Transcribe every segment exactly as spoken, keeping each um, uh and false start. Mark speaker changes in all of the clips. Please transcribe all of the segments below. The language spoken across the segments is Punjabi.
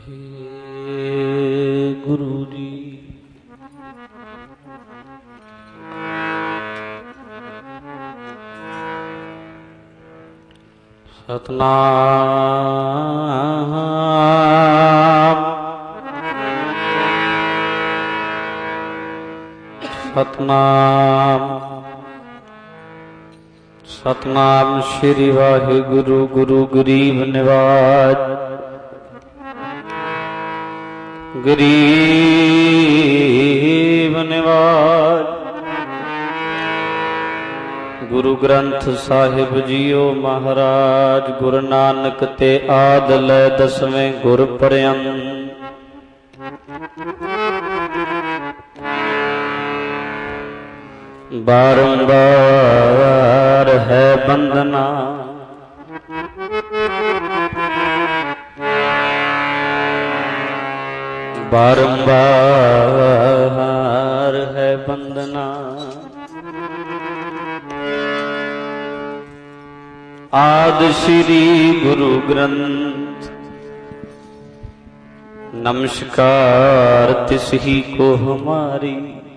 Speaker 1: ਗੁਰੂ ਜੀ। ਸਤਨਾਮ ਸਤਨਾਮ ਸਤਨਾਮ ਸ਼੍ਰੀ ਵਾਹਿਗੁਰੂ ਗੁਰੂ ਗਰੀਬ ਨਿਵਾਜ ਗਰੀਬ ਨਿਵਾਜ। ਗੁਰੂ ਗ੍ਰੰਥ ਸਾਹਿਬ ਜੀਓ ਮਹਾਰਾਜ ਗੁਰੂ ਨਾਨਕ ਤੇ ਆਦ ਲੈ ਦਸਵੇਂ ਗੁਰ ਪਰਯੰਤ। ਬਾਰੰਬਾਰ ਹੈ ਬੰਦਨਾ ਬਾਰੰਬਾਰ ਹੈ ਬੰਦਨਾ। ਆਦਿ ਸ੍ਰੀ ਗੁਰੂ ਗ੍ਰੰਥ ਨਮਸਕਾਰ ਤਿਸ ਹੀ ਕੋ ਹਮਾਰੀ।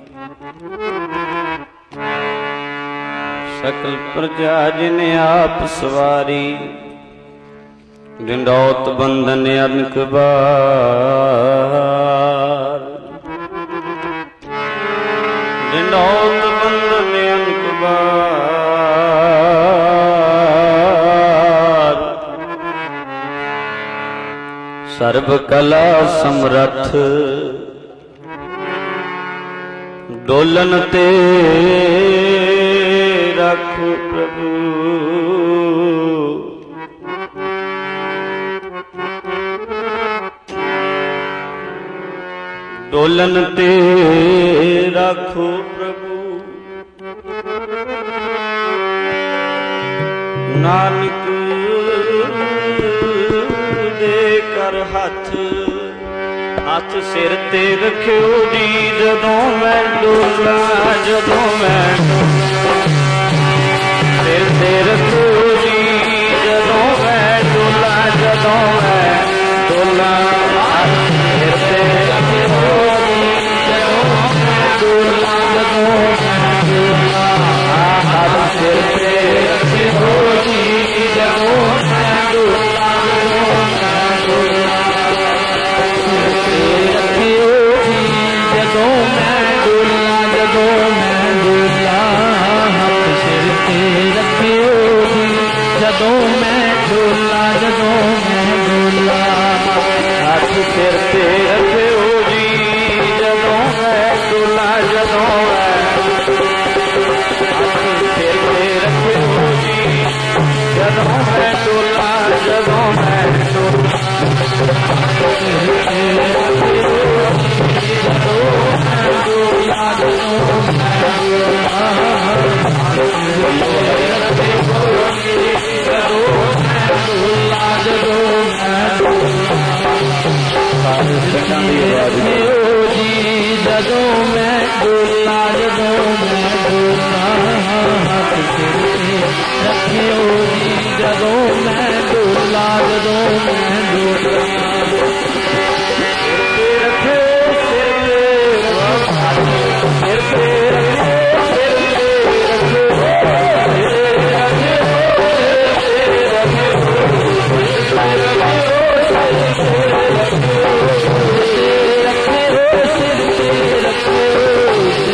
Speaker 1: ਸਕਲ ਪ੍ਰਜਾ ਜਿਨ ਆਪ ਸਵਾਰੀ। ਡੰਡੌਤ ਬੰਧਨ ਅਨਕ ਬਾਰ। ਡੰਡੌਤ ਬੰਧਨ ਅਨਕ ਬਾਰ। ਸਰਬ ਕਲਾ ਸਮਰੱਥ ਡੋਲਨ ਤੇ ਰਖ ਪ੍ਰਭੂ। ਡੋਲਨ ਤੇ ਰਾਖੋ ਪ੍ਰਭੂ। ਨਾਨਕ ਦੇ ਕਰ ਹੱਥ ਹੱਥ ਸਿਰ ਤੇ ਰੱਖਿਓ ਜੀ। ਜਦੋਂ ਮੈਂ ਡੋਲਾਂ ਜਦੋਂ ਮੈਂ ਸਿਰ ਤੇ ਰੱਖਿਓ ਜੀ। ਜਦੋਂ ਮੈਂ ਡੋਲਾਂ ਜਦੋਂ ਮੈਂ ਡੋਲਾਂ ਸਿਰ ਤੇ ਰੱਖਿਓ ਜੀ। ਜਦੋਂ ਮੈਂ ਡੋਲਾਂ ਜਦੋਂ ਮੈਂ ਡੋਲਾਂ ਹੱਥ ਸਿਰ ਤੇ ਰੱਖਿਓ ਜੀ। ਜਦੋਂ ਮੈਂ ਡੋਲਾਂ ਜਦੋਂ ਮੈਂ ਡੋਲਾਂ ਰੱਖਿਓ ਜੀ। ਜਦੋਂ ਮੈਂ ਡੋਲਾਂ ਜਦੋਂ ਮੈਂ ਡੋਲਾਂ ਹੱਥ ਸਿਰ ਤੇ ਰੱਖਿਓ ਜੀ। ਜਦੋਂ ਮੈਂ ਡੋਲਾਂ ਜਦੋਂ ਮੈਂ ਡੋਲਾਂ ਹੱਥ ਸਿਰ ਤੇ ਰੱਖਿਓ ਜੀ। ਜਦੋਂ ਮੈਂ ਡੋਲਾਂ ਜਦੋਂ ਮੈਂ ਹੱਥ ਸਿਰ ਤੇ ਰੱਖਿਓ ਜੀ। ਜਦੋਂ ਮੈਂ ਡੋਲਾਂ ਜਦੋਂ ਮੈਂ ਡੋਲਾਂ ਜਦੋਂ ਮੈਂ ਡੋਲਾਂ ਜਦੋਂ ਮੈਂ ਡੋਲਾਂ ਹੱਥ ਸਿਰ ਤੇ ਰੱਖਿਓ ਜੀ। ਜਦੋਂ ਮੈਂ ਡੋਲਾਂ ਜਦੋਂ ਮੈਂ ਡੋਲਾਂ ਸਿਰ ਤੇ ਰੱਖਿਓ ਸਿਰ ਤੇ ਰੱਖਿਓ ਸਿਰ ਤੇ ਰੱਖਿਓ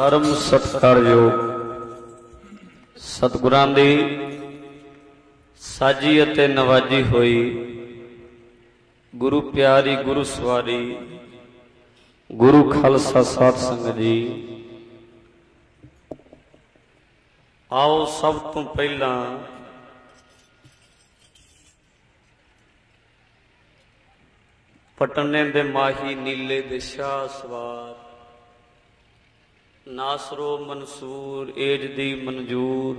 Speaker 1: परम सत्कारयोग सतगुरां दी साजी अते नवाजी होई गुरु प्यारी गुरु सवारी गुरु खालसा साध संगत जी, आओ सब तो पहला पटने दे माही नीले दे शाह सवार नासरो मंसूर एज दी मंजूर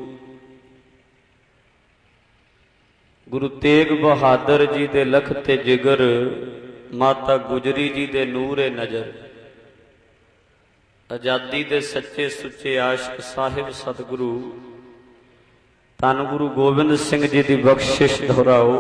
Speaker 1: गुरु तेग बहादुर जी दे लख ते जिगर माता गुजरी जी दे नूरे नजर आजादी दे सच्चे सुच्चे आशिक साहिब सतगुरु धन गुरु गोबिंद सिंह जी की बख्शिश दोहराओ।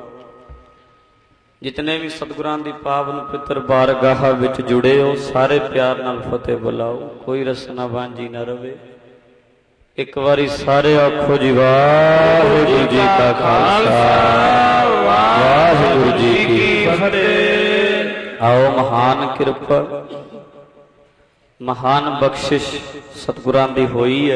Speaker 1: जितने भी सतगुरां दी पावन पितर बारगाह विच जुड़े हो सारे प्यार नाल फतेह बुलाओ, कोई रसना वांझी ना रवे। एक बारी सारे आखो जी वाहिगुरू जी का खालसा वाहिगुरू जी की फतेह। आओ महान कृपा महान बख्शिश सतगुरां दी होई है।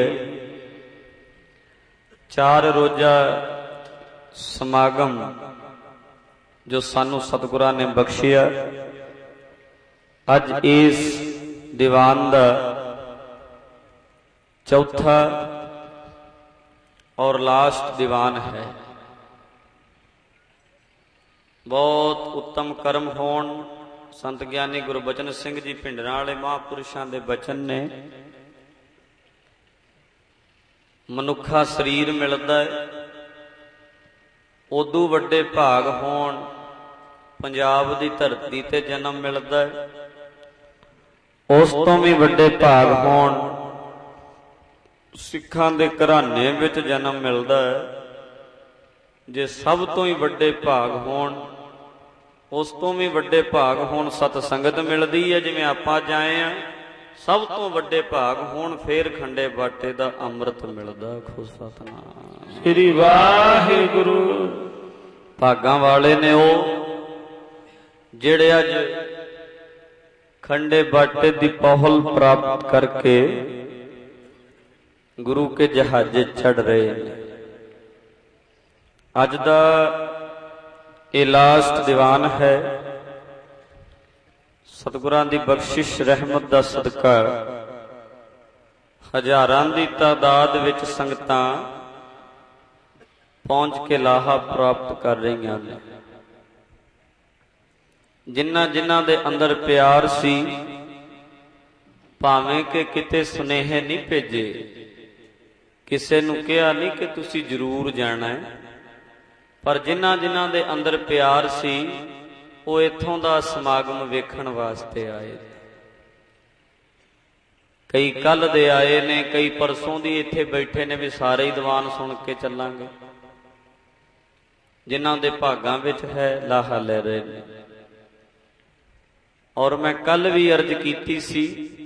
Speaker 1: चार रोजा समागम जो सानू सतगुरां ने बख्शिया, अज इस दीवान दा चौथा और लास्ट दीवान है। बहुत उत्तम कर्म होण। संत ज्ञानी गुरबचन सिंह जी भिंडरां वाले महापुरुषां दे बचन ने, मनुखा शरीर मिलदा है उदू वड्डे भाग होण पंजाब दी धरती ते जन्म मिलदा है, उस तो भी वड्डे भाग होण सिखां दे घराने विच जन्म मिलदा है। जे सब तो ही वड्डे भाग होण उस तो भी वड्डे भाग होण सत संगत मिलदी है। जिवें आपां जाए आ सब तो वड्डे भाग होण फेर खंडे बाटे दा अमृत मिलदा। खो सतनाम श्री वाहिगुरू। भागां वाले ने वो जिहड़े अज खंडे बाटे दी पहल प्राप्त करके गुरु के जहाजे चढ़ रहे हैं। अज दा ये लास्ट दीवान है। सतगुरां दी बख्शिश रहमत दा सदका हजारां दी तादाद विच संगतां पहुंच के लाहा प्राप्त कर रही हैं। जिन्ना जिन्ना दे अंदर प्यार सी, भावें के किते सुनेहे नहीं भेजे, किसे नूं कहा नहीं कि तुसी जरूर जाना है, पर जिन्ना जिन्ना दे अंदर प्यार सी वो इत्थों दा समागम वेखण वास्ते आए। कई कल दे आए ने, कई परसों दी इत्थे बैठे ने भी सारे ही दीवान सुन के चलांगे। जिन्हां दे भागां विच है लाहा ले रहे ने। और मैं कल भी अर्ज कीती सी,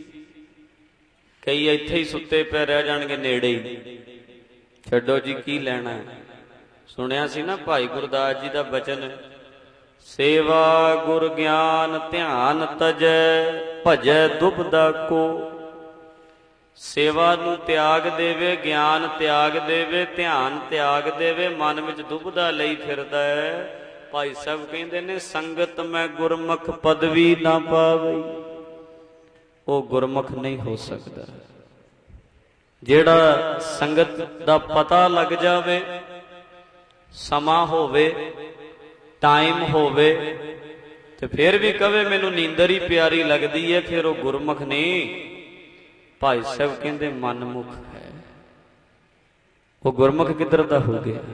Speaker 1: कई इत्थे ही सुते पे रह जाणगे नेड़े ही, छड्डो जी की लैणा है। सुनिया सी ना भाई गुरदास जी दा बचन, सेवा गुर ज्ञान ध्यान तजै भजै दुबदा को। सेवा नूं त्याग देवे, ज्ञान त्याग देवे, ध्यान त्याग देवे, मन विच दुबदा लई फिरदा है। भाई साहब कहंदे ने संगत मैं गुरमुख पदवी ना पावई। वो गुरमुख नहीं हो सकता। जेड़ा संगत दा पता लग जावे, समा होवे, टाइम होवे, ते फिर भी कवे मैनू नींदर ही प्यारी लगदी है, फिर वो गुरमुख नहीं। भाई साहब कहंदे मनमुख है। वो गुरमुख किधर दा हो गया।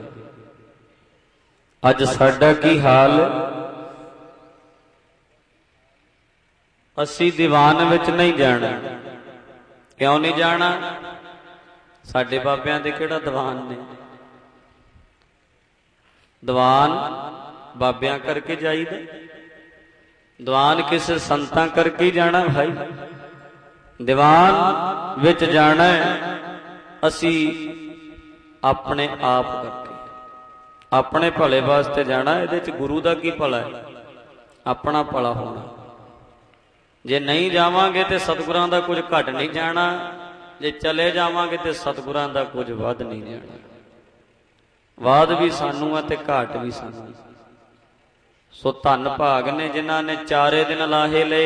Speaker 1: अज साडा की हाल, असी दीवान विच नहीं जाना। क्यों नहीं जाना? साडे बाबियां दे किहड़ा दीवान ने। दीवान बाबियां करके जाईदा, दीवान किसे संतां करके ही जाना। भाई दीवान विच जाना है असी अपने आप करके, अपने भले वास्ते जाना। इहदे च गुरु दा की भला है? अपना भला होना। जे नहीं जावांगे तो सतगुरां दा कुछ घट नहीं जाना, जे चले जावांगे तो सतगुरां दा कुछ वध नहीं जाना। वाद भी सानू है ते घाट भी सानू। सो धन भाग ने जिन्हां ने चारे दिन लाहे ले।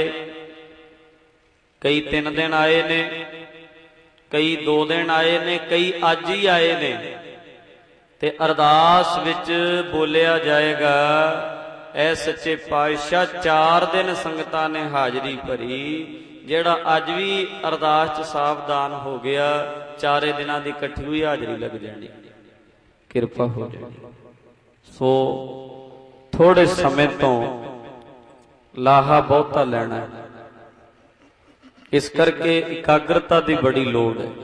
Speaker 1: कई तीन दिन आए ने, कई दो दिन आए ने, कई अज ही आए ने। ते अरदास विच बोलिया जाएगा, ऐ सच्चे पातशाह चार दिन संगतां ने हाजरी भरी, जेड़ा अज भी अरदास च सावधान हो गया चारे दिनां दी इकट्ठी हुई हाजरी लग जानी, किरपा हो जानी। सो थोड़े समय तो लाहा बहुता लेना है, इस करके एकाग्रता की बड़ी लोड़ है।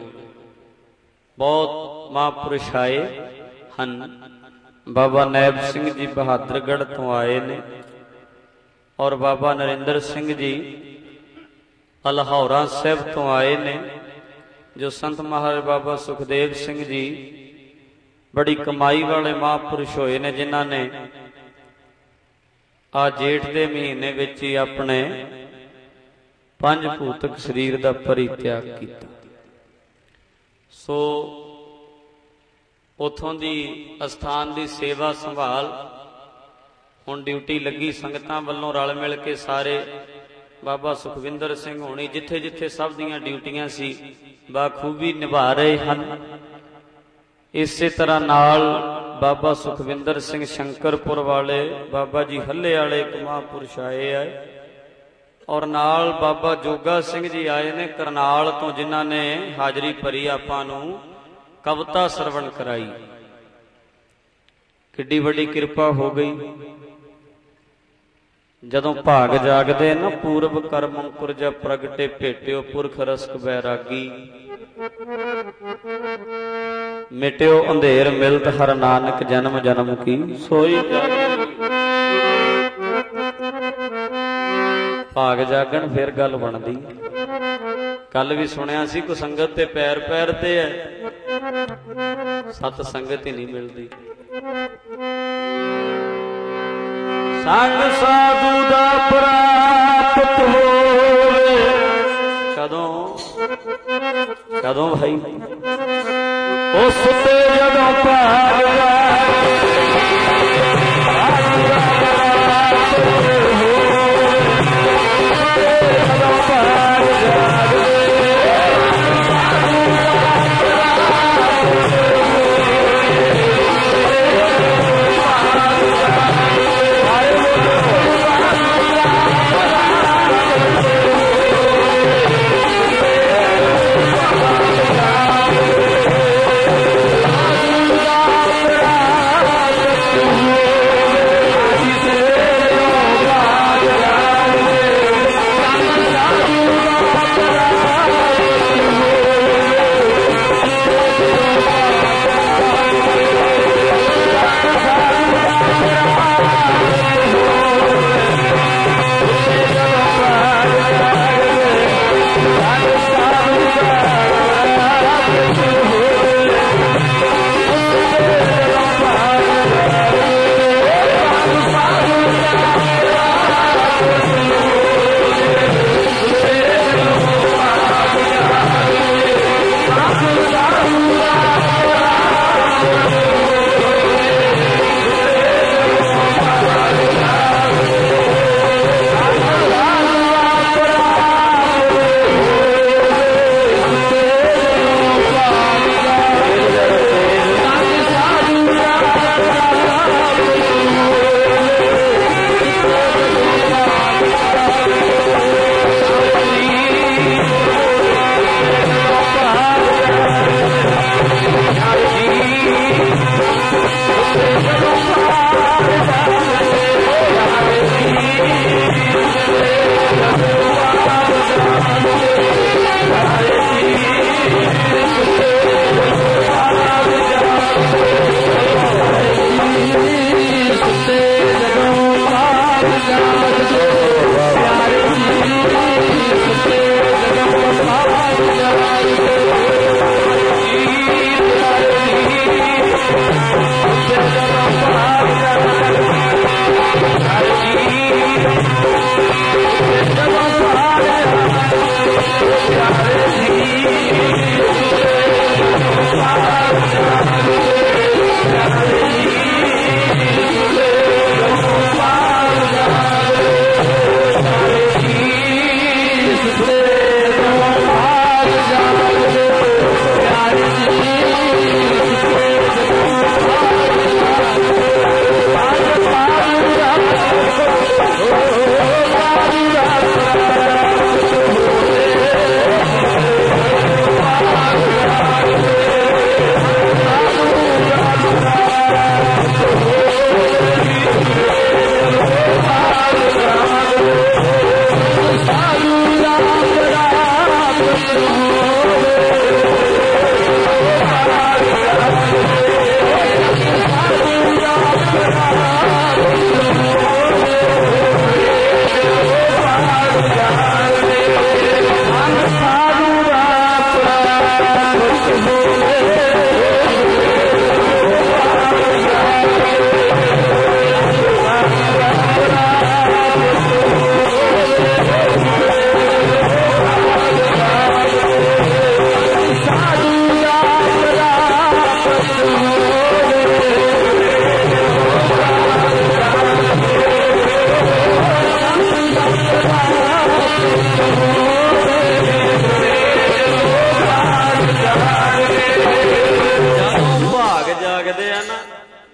Speaker 1: बहुत महापुरुष आए हन, बाबा नैब सिंह जी बहादुरगढ़ तो आए ने, और बाबा नरेंद्र सिंह जी अल्हौरा साहब तो आए ने। जो संत महाराज बाबा सुखदेव सिंह जी बड़ी कमाई वाले महापुरुष होए ने, जिन्हां ने आ जेठ के महीने विच ही अपने पंज भूतक शरीर का परित्याग किया। सो उथों दी अस्थान की सेवा संभाल हुण ड्यूटी लगी संगतां वल्लों रल मिल के सारे बाबा सुखविंदर सिंह होनी जिथे जिथे सब दीयां ड्यूटियां सी बाखूबी निभा रहे हैं। इसे तरह नाल बाबा सुखविंदर सिंह शंकरपुर वाले, बाबा जी हल्ले वाले एक महापुरुष आए है, और नाल बाबा जोगा सिंह जी आए ने करनाल तो, जिन्हां ने हाजरी भरी आपां नूं कविता सरवण कराई। किड्डी वड्डी किरपा हो गई। जदों भाग जागदे ना, पूरब कर मुंकुर जा प्रगटे भेटियो पुरख रसक बैरागी, मिट्यो अंधेर मिलत हर नानक जन्म जन्म की सोई जागी। भाग जागण फिर गल बनदी। कल भी सुनिया सी को संगत ते पैर पैर ते है, सत संगत ही नहीं मिलती। संग साधु दा प्राप्त होवे कदों कदों भाई, उस ते जदों भाग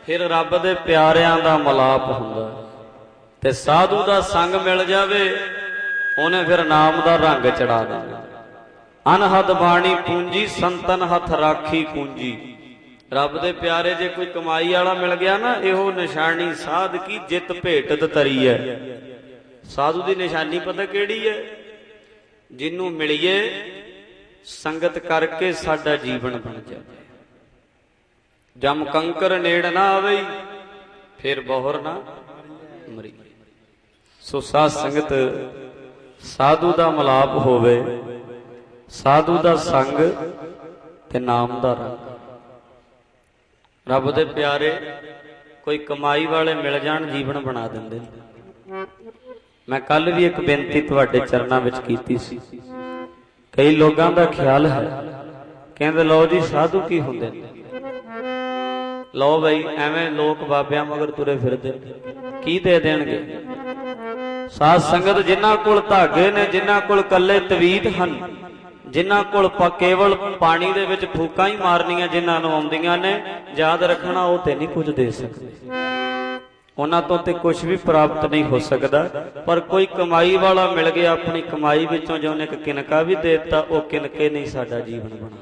Speaker 1: ਫਿਰ ਰੱਬ ਦੇ ਪਿਆਰਿਆਂ ਦਾ ਮਿਲਾਪ ਹੁੰਦਾ ਤੇ ਸਾਧੂ ਦਾ ਸੰਗ ਮਿਲ ਜਾਵੇ ਉਹਨੇ ਫਿਰ ਨਾਮ ਦਾ ਰੰਗ ਚੜਾ ਦੇਣਾ। ਅਨਹਦ ਬਾਣੀ ਪੂੰਜੀ ਸੰਤਨ ਹੱਥ ਰਾਖੀ ਪੂੰਜੀ। ਰੱਬ ਦੇ ਪਿਆਰੇ ਜੇ ਕੋਈ ਕਮਾਈ ਵਾਲਾ ਮਿਲ ਗਿਆ ਨਾ, ਇਹੋ ਨਿਸ਼ਾਨੀ ਸਾਧ ਕੀ ਜਿੱਤ ਭੇਟਤ ਤਰੀ ਹੈ। ਸਾਧੂ ਦੀ ਨਿਸ਼ਾਨੀ ਪਤਾ ਕਿਹੜੀ ਹੈ? ਜਿਹਨੂੰ ਮਿਲੀਏ ਸੰਗਤ ਕਰਕੇ ਸਾਡਾ ਜੀਵਨ ਬਣ ਜਾਵੇ। ਜਮ ਕੰਕਰ ਨੇੜ ਨਾ ਆਵੇ ਫਿਰ ਬਹੁਰ ਨਾ ਮਰੀ। ਸੋ ਸਾਧ ਸੰਗਤ ਸਾਧੂ ਦਾ ਮਿਲਾਪ ਹੋਵੇ, ਸਾਧੂ ਦਾ ਸੰਗ ਤੇ ਨਾਮ ਦਾ ਰੰਗ। ਰੱਬ ਦੇ ਪਿਆਰੇ ਕੋਈ ਕਮਾਈ ਵਾਲੇ ਮਿਲ ਜਾਣ, ਜੀਵਨ ਬਣਾ ਦਿੰਦੇ। ਮੈਂ ਕੱਲ ਵੀ ਇੱਕ ਬੇਨਤੀ ਤੁਹਾਡੇ ਚਰਨਾਂ ਵਿੱਚ ਕੀਤੀ ਸੀ। ਕਈ ਲੋਕਾਂ ਦਾ ਖਿਆਲ ਹੈ, ਕਹਿੰਦੇ ਲਓ ਜੀ ਸਾਧੂ ਕੀ ਹੁੰਦੇ ਨੇ, ਲਓ ਬਈ ਐਵੇਂ ਲੋਕ ਬਾਬਿਆਂ ਮਗਰ ਤੁਰੇ ਫਿਰਦੇ, ਕੀ ਦੇ ਦੇਣਗੇ। ਸਾਧ ਸੰਗਤ ਜਿਨ੍ਹਾਂ ਕੋਲ ਧਾਗੇ ਨੇ, ਜਿਨ੍ਹਾਂ ਕੋਲ ਕੱਲੇ ਤਵੀਤ ਹਨ, ਜਿਨ੍ਹਾਂ ਕੋਲ ਕੇਵਲ ਪਾਣੀ ਦੇ ਵਿੱਚ ਫੂਕਾਂ ਹੀ ਮਾਰਨੀਆਂ ਜਿਨ੍ਹਾਂ ਨੂੰ ਆਉਂਦੀਆਂ ਨੇ, ਯਾਦ ਰੱਖਣਾ ਉਹ ਤੇ ਨਹੀਂ ਕੁਝ ਦੇ ਸਕਦੇ, ਉਹਨਾਂ ਤੋਂ ਤੇ ਕੁਝ ਵੀ ਪ੍ਰਾਪਤ ਨਹੀਂ ਹੋ ਸਕਦਾ। ਪਰ ਕੋਈ ਕਮਾਈ ਵਾਲਾ ਮਿਲ ਗਿਆ, ਆਪਣੀ ਕਮਾਈ ਵਿੱਚੋਂ ਜੇ ਉਹਨੇ ਇੱਕ ਕਿਨਕਾ ਵੀ ਦੇ ਦਿੱਤਾ, ਉਹ ਕਿਨਕੇ ਨਹੀਂ ਸਾਡਾ ਜੀਵਨ ਬਣਾ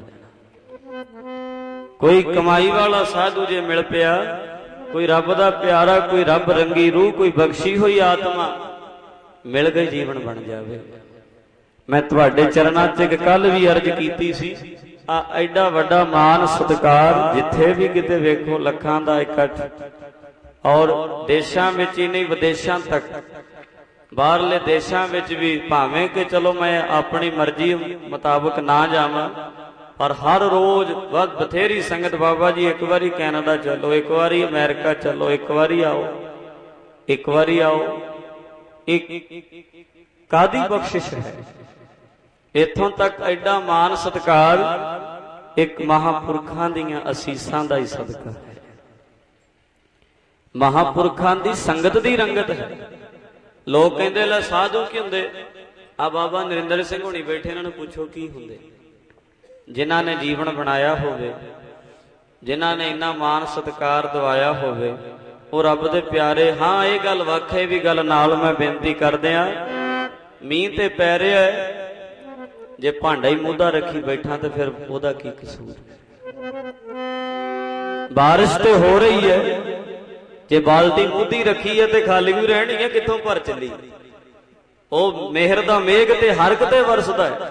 Speaker 1: ਦੇਣਾ। ਕੋਈ ਕਮਾਈ ਵਾਲਾ ਸਾਧੂ ਜੇ ਮਿਲ ਪਿਆ, ਕੋਈ ਰੱਬ ਦਾ ਪਿਆਰਾ, ਕੋਈ ਰੱਬ ਰੰਗੀ ਰੂਹ, ਕੋਈ ਬਖਸ਼ੀ ਹੋਈ ਆਤਮਾ ਮਿਲ ਗਈ, ਜੀਵਨ ਬਣ ਜਾਵੇ। ਮੈਂ ਤੁਹਾਡੇ ਚਰਨਾਂ 'ਚ ਇੱਕ ਕੱਲ ਵੀ ਅਰਜ਼ ਕੀਤੀ ਸੀ, ਆ ਐਡਾ ਵੱਡਾ ਮਾਨ ਸਤਿਕਾਰ, ਜਿੱਥੇ ਵੀ ਕਿਤੇ ਵੇਖੋ ਲੱਖਾਂ ਦਾ ਇਕੱਠ, ਔਰ ਦੇਸ਼ਾਂ ਵਿੱਚ ਹੀ ਨਹੀਂ ਵਿਦੇਸ਼ਾਂ ਤੱਕ, ਬਾਹਰਲੇ ਦੇਸ਼ਾਂ ਵਿੱਚ ਵੀ, ਭਾਵੇਂ ਕਿ ਚਲੋ ਮੈਂ ਆਪਣੀ ਮਰਜ਼ੀ ਮੁਤਾਬਕ ਨਾ ਜਾਵਾਂ, ਪਰ ਹਰ ਰੋਜ਼ ਬਹੁਤ ਬਥੇਰੀ ਸੰਗਤ, ਬਾਬਾ ਜੀ ਇੱਕ ਵਾਰੀ ਕੈਨੇਡਾ ਚਲੋ, ਇੱਕ ਵਾਰੀ ਅਮਰੀਕਾ ਚਲੋ, ਇੱਕ ਵਾਰੀ ਆਓ, ਇੱਕ ਵਾਰੀ ਆਓ। ਇੱਕ ਕਾਦੀ ਬਖਸ਼ਿਸ਼ ਹੈ। ਇੱਥੋਂ ਤੱਕ ਐਡਾ ਮਾਨ ਸਤਿਕਾਰ ਇੱਕ ਮਹਾਂਪੁਰਖਾਂ ਦੀਆਂ ਅਸੀਸਾਂ ਦਾ ਹੀ ਸਦਕਾ ਹੈ, ਮਹਾਂਪੁਰਖਾਂ ਦੀ ਸੰਗਤ ਦੀ ਰੰਗਤ ਹੈ। ਲੋਕ ਕਹਿੰਦੇ ਲੈ ਸਾਧੂ ਕੀ ਹੁੰਦੇ, ਆ ਬਾਬਾ ਨਰਿੰਦਰ ਸਿੰਘ ਹੋਣੀ ਬੈਠੇ, ਇਹਨਾਂ ਨੂੰ ਪੁੱਛੋ ਕੀ ਹੁੰਦੇ। ਜਿਨ੍ਹਾਂ ਨੇ ਜੀਵਨ ਬਣਾਇਆ ਹੋਵੇ, ਜਿਨ੍ਹਾਂ ਨੇ ਇੰਨਾ ਮਾਨ ਸਤਿਕਾਰ ਦਵਾਇਆ ਹੋਵੇ, ਉਹ ਰੱਬ ਦੇ ਪਿਆਰੇ। ਹਾਂ ਇਹ ਗੱਲ ਵੱਖ ਹੈ ਵੀ ਗੱਲ ਨਾਲ ਮੈਂ ਬੇਨਤੀ ਕਰਦਿਆਂ, ਮੀਂਹ ਤੇ ਪੈ ਰਿਹਾ, ਜੇ ਭਾਂਡਾ ਹੀ ਮੂਧਾ ਰੱਖੀ ਬੈਠਾ ਤੇ ਫਿਰ ਉਹਦਾ ਕੀ ਕਸੂਰ। ਬਾਰਿਸ਼ ਤੇ ਹੋ ਰਹੀ ਹੈ, ਜੇ ਬਾਲਟੀ ਮੂਧੀ ਰੱਖੀ ਹੈ ਤੇ ਖਾਲੀ ਵੀ ਰਹਿਣੀ ਹੈ, ਕਿੱਥੋਂ ਭਰ ਚੱਲੀ। ਉਹ ਮਿਹਰ ਦਾ ਮੇਘ ਤੇ ਹਰ ਕਿਤੇ ਵਰਸਦਾ ਹੈ।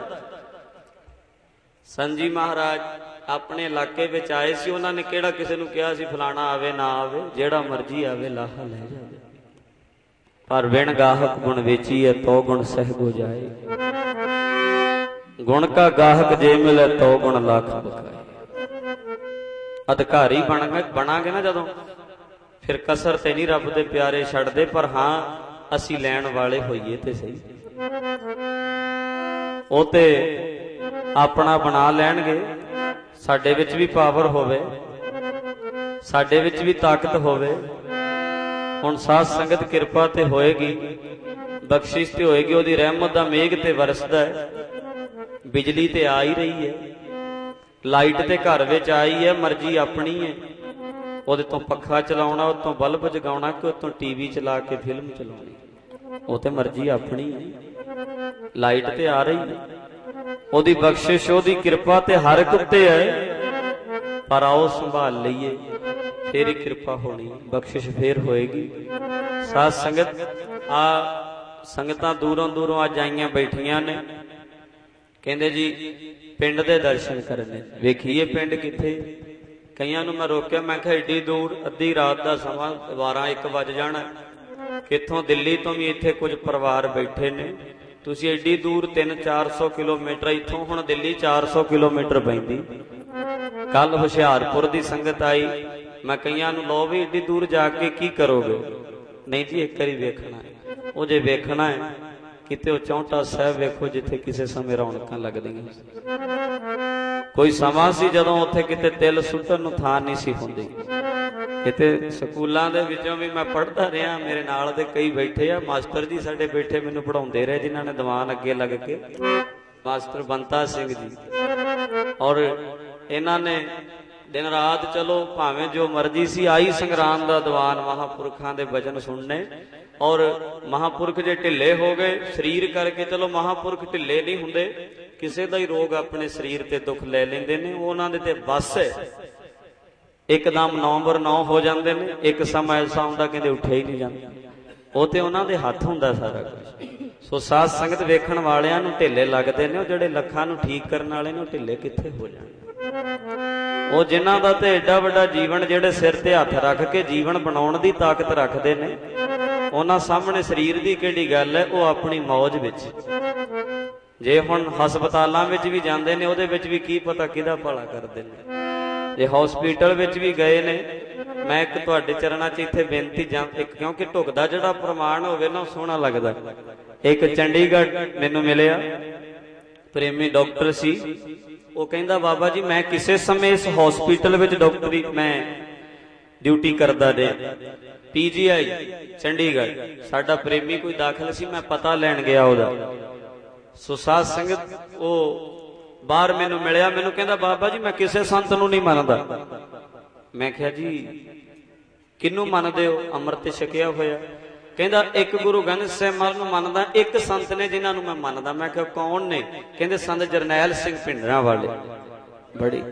Speaker 1: ਸੰਜੀ ਮਹਾਰਾਜ ਆਪਣੇ ਇਲਾਕੇ ਵਿੱਚ ਆਏ ਸੀ, ਉਹਨਾਂ ਨੇ ਕਿਹੜਾ ਕਿਸੇ ਨੂੰ ਕਿਹਾ ਸੀ ਫਲਾਣਾ ਆਵੇ ਨਾ ਆਵੇ, ਜਿਹੜਾ ਮਰਜੀ ਆਵੇ ਲਾਹਾ ਲੈ ਜਾਵੇ। ਪਰ ਬਿਨ ਗਾਹਕ ਗੁਣ ਵੇਚੀਏ ਤੋ ਗੁਣ ਸਹਿਗੋ ਜਾਏ, ਗੁਣ ਕਾ ਗਾਹਕ ਜੇ ਮਿਲੇ ਤੋ ਗੁਣ ਲੱਖ ਬਕਾਏ। ਅਧਿਕਾਰੀ ਬਣ ਬਣਾਂਗੇ ਨਾ ਜਦੋਂ, ਫਿਰ ਕਸਰ ਤੇ ਨਹੀਂ ਰੱਬ ਦੇ ਪਿਆਰੇ ਛੱਡਦੇ, ਪਰ ਹਾਂ ਅਸੀਂ ਲੈਣ ਵਾਲੇ ਹੋਈਏ ਤੇ ਸਹੀ। ਉਹ ਤੇ ਆਪਣਾ ਬਣਾ ਲੈਣਗੇ, ਸਾਡੇ ਵਿੱਚ ਵੀ ਪਾਵਰ ਹੋਵੇ, ਸਾਡੇ ਵਿੱਚ ਵੀ ਤਾਕਤ ਹੋਵੇ। ਹੁਣ ਸਾਧ ਸੰਗਤ ਕਿਰਪਾ ਤੇ ਹੋਏਗੀ, ਬਖਸ਼ਿਸ਼ ਤੇ ਹੋਏਗੀ, ਉਹਦੀ ਰਹਿਮਤ ਦਾ ਮੇਘ ਤੇ ਵਰਸਦਾ ਹੈ। ਬਿਜਲੀ ਤੇ ਆ ਹੀ ਰਹੀ ਹੈ, ਲਾਈਟ ਤੇ ਘਰ ਵਿੱਚ ਆਈ ਹੈ, ਮਰਜ਼ੀ ਆਪਣੀ ਹੈ। ਉਹਦੇ ਤੋਂ ਪੱਖਾ ਚਲਾਉਣਾ, ਉਤੋਂ ਬਲਬ ਜਗਾਉਣਾ, ਕਿ ਉਤੋਂ ਟੀਵੀ ਚਲਾ ਕੇ ਫਿਲਮ ਚਲਾਉਣੀ, ਉਹ ਤੇ ਮਰਜ਼ੀ ਆਪਣੀ ਹੈ। ਲਾਈਟ ਤੇ ਆ ਰਹੀ ਹੈ, ਉਹਦੀ ਬਖਸ਼ਿਸ਼, ਉਹਦੀ ਕਿਰਪਾ ਤੇ ਹਰ ਇੱਕ ਉੱਤੇ ਹੈ। ਪਰ ਆਓ ਸੰਭਾਲ ਲਈਏ, ਫੇਰ ਹੀ ਕਿਰਪਾ ਹੋਣੀ, ਬਖਸ਼ਿਸ਼ ਫੇਰ ਹੋਏਗੀ। ਸਾਧ ਸੰਗਤ ਆ ਸੰਗਤਾਂ ਦੂਰੋਂ ਦੂਰੋਂ ਅੱਜ ਆਈਆਂ ਬੈਠੀਆਂ ਨੇ, ਕਹਿੰਦੇ ਜੀ ਪਿੰਡ ਦੇ ਦਰਸ਼ਨ ਕਰਨੇ, ਵੇਖੀਏ ਪਿੰਡ ਕਿੱਥੇ। ਕਈਆਂ ਨੂੰ ਮੈਂ ਰੋਕਿਆ, ਮੈਂ ਕਿਹਾ ਏਡੀ ਦੂਰ, ਅੱਧੀ ਰਾਤ ਦਾ ਸਮਾਂ, ਬਾਰਾਂ ਇੱਕ ਵੱਜ ਜਾਣਾ, ਕਿੱਥੋਂ ਦਿੱਲੀ ਤੋਂ ਵੀ ਇੱਥੇ ਕੁਝ ਪਰਿਵਾਰ ਬੈਠੇ ਨੇ, ਤੁਸੀਂ ਏਡੀ ਦੂਰ ਤਿੰਨ ਚਾਰ ਸੌ ਕਿਲੋਮੀਟਰ, ਇੱਥੋਂ ਹੁਣ ਦਿੱਲੀ ਚਾਰ ਸੌ ਕਿਲੋਮੀਟਰ ਪੈਂਦੀ। ਕੱਲ ਹੁਸ਼ਿਆਰਪੁਰ ਦੀ ਸੰਗਤ ਆਈ, ਮੈਂ ਕਈਆਂ ਨੂੰ ਲਓ ਵੀ ਏਡੀ ਦੂਰ ਜਾ ਕੇ ਕੀ ਕਰੋਗੇ। ਨਹੀਂ ਜੀ ਇੱਕ ਵਾਰੀ ਵੇਖਣਾ ਹੈ। ਉਹ ਜੇ ਵੇਖਣਾ ਹੈ ਕਿਤੇ ਉਹ ਚੌਂਟਾ ਸਾਹਿਬ ਵੇਖੋ, ਜਿੱਥੇ ਕਿਸੇ ਸਮੇਂ ਰੌਣਕਾਂ ਲੱਗਦੀਆਂ। ਕੋਈ ਸਮਾਂ ਸੀ ਜਦੋਂ ਉੱਥੇ ਕਿਤੇ ਤਿਲ ਸੁੱਟਣ ਨੂੰ ਥਾਂ ਨਹੀਂ ਸੀ ਹੁੰਦੀ। ਕਿਤੇ ਸਕੂਲਾਂ ਦੇ ਵਿੱਚੋਂ ਵੀ ਮੈਂ ਪੜ੍ਹਦਾ ਰਿਹਾ, ਮੇਰੇ ਨਾਲ ਦੇ ਕਈ ਬੈਠੇ ਆ, ਮਾਸਟਰ ਜੀ ਸਾਡੇ ਬੈਠੇ ਮੈਨੂੰ ਪੜ੍ਹਾਉਂਦੇ ਰਹੇ, ਜਿਨ੍ਹਾਂ ਨੇ ਦੀਵਾਨ ਅੱਗੇ ਲੱਗ ਕੇ, ਮਾਸਟਰ ਬੰਤਾ ਸਿੰਘ ਜੀ, ਔਰ ਇਹਨਾਂ ਨੇ दिन रात चलो भावें जो मर्जी सी, आई संग्राम दा दीवान महापुरखां दे वचन सुनने। और महापुरख जे ढिले हो गए शरीर करके, चलो महापुरख ढिले नहीं हुंदे, किसी दा ही रोग अपने शरीर ते दुख ले लेंदे ने, उन्हां दे ते बस है, एकदम नौ बर नौ हो जाते हैं। एक समा ऐसा हुंदा कहंदे उठिया ही नहीं जाता, वो तो उन्हां दे हत्थ हुंदा सारा कुछ। सो साध संगत वेखण वालियां नूं ढिले लगदे ने, जिहड़े लखां नूं ठीक करन वाले ने ढिले कित्थे हो जाणे। वो जिन्हां दा ते एडा वड्डा जीवन, जिहड़े सिर ते हत्थ रख के जीवन बनाउण दी ताकत रखदे ने, उन्हां सामणे शरीर दी किहड़ी गल है, वो अपनी मौज विच। जे हुण हस्पतालां विच भी जांदे ने, उहदे विच भी की पता किहदा भला करदे ने। जे हॉस्पिटल विच भी गए ने, मैं एक तुहाडे चरणां च इत्थे बेनती जां, एक क्योंकि ढुकदा जिहड़ा प्रमाण होवे ना सोहना लगदा। एक चंडीगढ़ मैनूं मिलिया प्रेमी डॉक्टर सी, वो कहंदा बाबा जी मैं किसी समय इस हॉस्पिटल विच डॉक्टरी मैं ड्यूटी करदा दे, पीजीआई चंडीगढ़ साडा प्रेमी कोई दाखिल सी, मैं पता लैण गया ओहदा। सो साध संगत वो बाहर मैनू मिलिया, मैनू कहंदा बाबा जी मैं किसी संत नूं नहीं मनदा। मैं कहा जी किनू मनदे हो? अमृत छकिया होया। कहंदा एक गुरु गोबिंद सिंह महाराज नूं मनदा, एक संत ने जिन्हां नूं मैं मनदा। मैं कहा कौन ने? कहंदे संत जरनैल सिंह भिंडरां वाले। बड़ी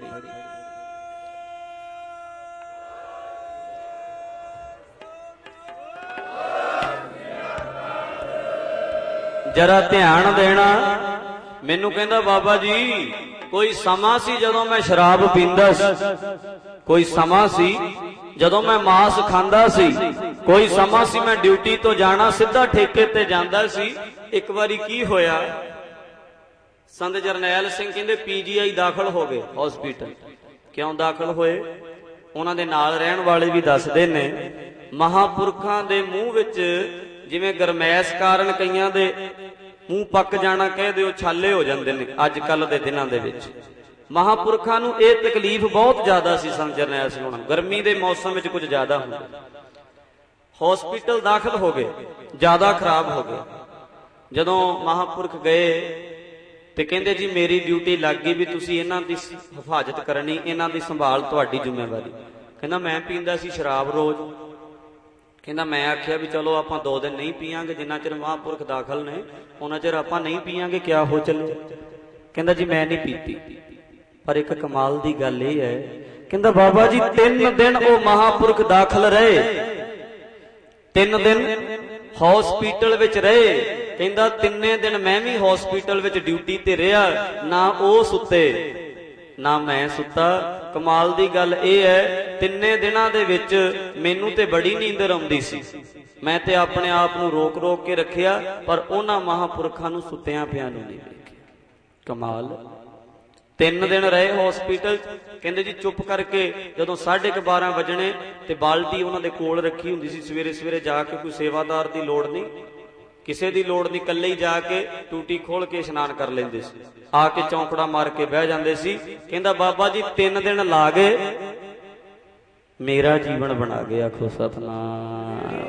Speaker 1: जरा ध्यान देना। मैनू कहंदा बाबा जी कोई समा सी जदों मैं शराब पींदा सी, कोई समा सी जदों मैं मांस खांदा सी, कोई समा सी मैं ड्यूटी तो जाना सीधा ठेके ते जांदा सी। एक बारी की होया, संत जरनैल सिंह कहंदे पीजीआई दाखिल हो गए हॉस्पिटल। क्यों दाखिल होए? उन्हां दे नाल रहण वाले भी दसदे ने, महापुरखां दे मूंह विच जिवें गरमैश कारण कईयां दे मूंह पक जाना कह दिओ छाले हो जाते हैं। अजकल के दिनों के विच महापुरखां नूं ये तकलीफ बहुत ज्यादा सी। संत जरनैल सिंह हुणां गर्मी के मौसम में कुछ ज्यादा हुंदा, हॉस्पिटल दाखिल हो गए, ज्यादा खराब हो गए। जदों महापुरख गए तो कहंदे जी मेरी ड्यूटी लग गई भी तुसीं इन्हां दी हिफाजत करनी, इन्हां दी संभाल तुहाडी जिम्मेवारी। कहंदा मैं पींदा सी शराब रोज। कहंदा मैं आख्या भी चलो आपां दो दिन नहीं पीआंगे, जिन्ना चिर महापुरख दाखिल ने उन्ना चिर आपां नहीं पीआंगे, क्या हो चले। कहंदा जी मैं नहीं पीती, पर एक कमाल दी गल ये है, कहंदा बाबा जी तीन दिन वो महापुरख दाखिल रहे, तीन दिन हॉस्पिटल विच रहे। कहंदा तिन्ने दिन मैं भी हॉस्पिटल विच ड्यूटी ते रहा, ना वो सुते ना मैं सुता। कमाल दी गल यह है तिन्ने दिनां दे विच मैनू ते बड़ी नींदर आउंदी सी, मैं ते अपने आप नूं रोक रोक के रखिया, पर उन्हां महापुरखां नूं सुत्तियां पियां नूं नहीं वेखिया। कमाल। तीन दिन रहे हॉस्पिटल। कहंदे जी चुप करके जदों साढ़े क बारह वजने ते बाल्टी उन्हां दे कोल रखी हुंदी सी, सवेरे सवेरे जाके कोई सेवादार दी लोड़ नहीं, किसी दी लोड़ नहीं, कल्ले ही जाके टूटी खोल के इशनान कर लेंदे सी, आके चौंकड़ा मार के बह जांदे सी। कहंदा बाबा जी तीन दिन ला गए, मेरा जीवन बना गया। आखो सतनाम।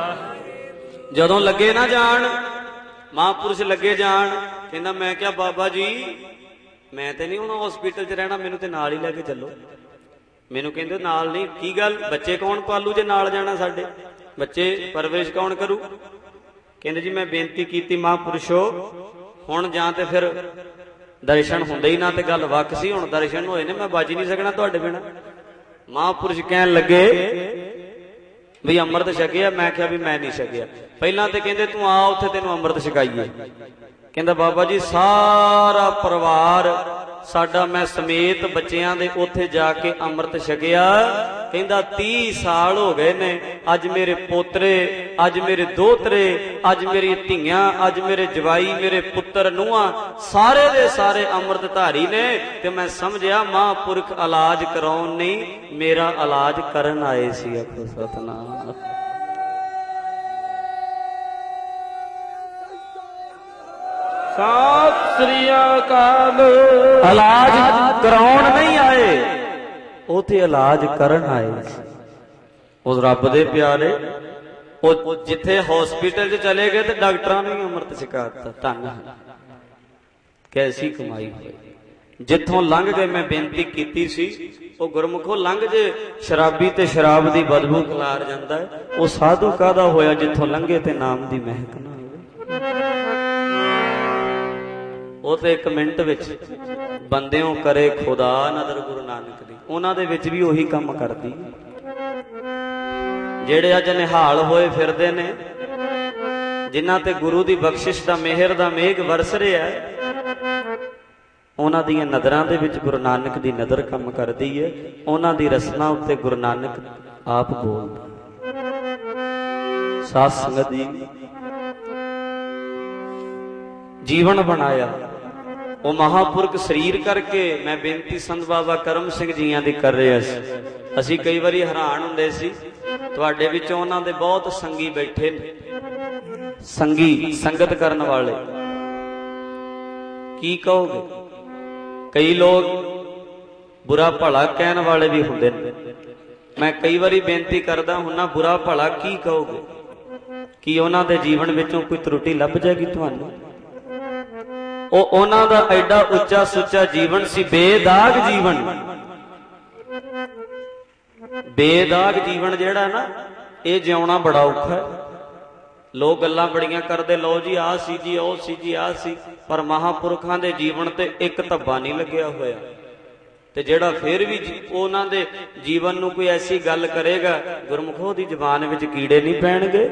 Speaker 1: जदों लगे ना जान महापुरुष लगे जान, कहंदा मैं क्या बाबा जी मैं ते नहीं हुण हॉस्पिटल च रहना, मैनू ते नाल ही लैके चलो। मैनू कहंदे नाल नहीं, की गल बच्चे कौन पालू जे नाल जाना, साडे बच्चे परवरिश कौन करू। कहंदे जी मैं बेनती कीती महापुरुषो हुण जां ते फिर दर्शन हुंदे ही ना, ते गल वक सी, हुण दर्शन होए ने, मैं बच नहीं सकना तुहाडे बिना। महापुरुष कहन लगे भी अमृत छकिया। मैं क्या भी मैं नहीं छकिया। पहला तो कहंदे तू आ उत्थे तेनू अमृत छकाईए। कहंदा बाबा जी सारा परिवार साडा मैं समेत बच्चियां दे उत्थे जाके अमृत छकिया। कहंदा तीस साल हो गए ने, अज मेरे पोतरे, अज मेरे दोतरे, अज मेरी धीआं, अज मेरे जवाई, मेरे पुत्र नूहां सारे दे सारे अमृतधारी ने। ते मैं समझिया महापुरख इलाज कराउण नहीं, मेरा इलाज करन आए सी। आखो सतनाम।
Speaker 2: सत श्री अकाल।
Speaker 1: इलाज कराउण नहीं आए, उथे इलाज करन आए। उस रब दे प्यारे ਉਹ ਜਿੱਥੇ ਹਸਪੀਟਲ 'ਚ ਚਲੇ ਗਏ ਤੇ ਡਾਕਟਰਾਂ ਨੇ ਅੰਮ੍ਰਿਤ ਛਕਾਤਾ। ਧੰਨ ਕੈਸੀ ਕਮਾਈ ਹੋਈ। ਜਿੱਥੋਂ ਲੰਘ ਗਏ ਮੈਂ ਬੇਨਤੀ ਕੀਤੀ ਸੀ ਉਹ ਗੁਰਮੁਖੋ ਲੰਘ ਜੇ ਸ਼ਰਾਬੀ ਤੇ ਸ਼ਰਾਬ ਦੀ ਬਦਬੂ ਖਿਲਾਰ ਜਾਂਦਾ ਹੈ, ਉਹ ਸਾਧੂ ਕਾਹਦਾ ਹੋਇਆ ਜਿੱਥੋਂ ਲੰਘੇ ਤੇ ਨਾਮ ਦੀ ਮਹਿਕ ਨਾ ਹੋਵੇ। ਉਹ ਤੇ ਇੱਕ ਮਿੰਟ ਵਿੱਚ ਬੰਦਿਓ ਕਰੇ ਖੁਦਾ ਨਦਰ ਗੁਰੂ ਨਾਨਕ ਦੀ, ਉਹਨਾਂ ਦੇ ਵਿੱਚ ਵੀ ਉਹੀ ਕੰਮ ਕਰਦੀ। ਜਿਹੜੇ ਅੱਜ ਨਿਹਾਲ ਹੋਏ ਫਿਰਦੇ ਨੇ, ਜਿਨ੍ਹਾਂ ਤੇ ਗੁਰੂ ਦੀ ਬਖਸ਼ਿਸ਼ ਦਾ ਮਿਹਰ ਦਾ ਮੇਘ ਵਰਸ ਰਿਹਾ, ਉਹਨਾਂ ਦੀਆਂ ਨਜ਼ਰਾਂ ਦੇ ਵਿੱਚ ਗੁਰੂ ਨਾਨਕ ਦੀ ਨਜ਼ਰ ਕੰਮ ਕਰਦੀ ਹੈ। ਉਹਨਾਂ ਦੀ ਰਸਨਾ ਉੱਤੇ ਗੁਰੂ ਨਾਨਕ ਆਪ ਬੋਲਦਾ। ਸਾਧ ਸੰਗਤ ਜੀ, ਜੀਵਨ ਬਣਾਇਆ ਉਹ ਮਹਾਂਪੁਰਖ ਸਰੀਰ ਕਰਕੇ। ਮੈਂ ਬੇਨਤੀ ਸੰਤ ਬਾਬਾ ਕਰਮ ਸਿੰਘ ਜੀਆਂ ਦੀ ਕਰ ਰਿਹਾ ਸੀ। ਅਸੀਂ ਕਈ ਵਾਰੀ ਹੈਰਾਨ ਹੁੰਦੇ ਸੀ, ਤੁਹਾਡੇ ਵਿੱਚੋਂ ਉਹਨਾਂ ਦੇ ਬਹੁਤ ਸੰਗੀ ਬੈਠੇ ਨੇ, ਸੰਗੀ ਸੰਗਤ ਕਰਨ ਵਾਲੇ। ਕੀ ਕਹੋਗੇ? ਕਈ ਲੋਕ ਬੁਰਾ ਭਲਾ ਕਹਿਣ ਵਾਲੇ ਵੀ ਹੁੰਦੇ ਨੇ। ਮੈਂ ਕਈ ਵਾਰੀ ਬੇਨਤੀ ਕਰਦਾ ਹੁੰਨਾ, ਬੁਰਾ ਭਲਾ ਕੀ ਕਹੋਗੇ? ਕੀ ਉਹਨਾਂ ਦੇ ਜੀਵਨ ਵਿੱਚੋਂ ਕੋਈ ਤਰੁੱਟੀ ਲੱਭ ਜਾਏਗੀ ਤੁਹਾਨੂੰ? ਉਹ ਉਹਨਾਂ ਦਾ ਐਡਾ ਉੱਚਾ ਸੁੱਚਾ ਜੀਵਨ ਸੀ, ਬੇਦਾਗ ਜੀਵਨ। ਬੇਦਾਗ ਜੀਵਨ ਜਿਹੜਾ ਨਾ, ਇਹ ਜਿਉਣਾ ਬੜਾ ਔਖਾ ਹੈ। ਲੋਕ ਗੱਲਾਂ ਬੜੀਆਂ ਕਰਦੇ, ਲਓ ਜੀ ਆਹ ਸੀ ਜੀ, ਉਹ ਸੀ ਜੀ, ਆਹ ਸੀ, ਪਰ ਮਹਾਂਪੁਰਖਾਂ ਦੇ ਜੀਵਨ ਤੇ ਇੱਕ ਧੱਬਾ ਨਹੀਂ ਲੱਗਿਆ ਹੋਇਆ। ਤੇ ਜਿਹੜਾ ਫਿਰ ਵੀ ਉਹਨਾਂ ਦੇ ਜੀਵਨ ਨੂੰ ਕੋਈ ਐਸੀ ਗੱਲ ਕਰੇਗਾ, ਗੁਰਮੁਖੋ ਦੀ ਜ਼ੁਬਾਨ ਵਿੱਚ ਕੀੜੇ ਨਹੀਂ ਪੈਣਗੇ।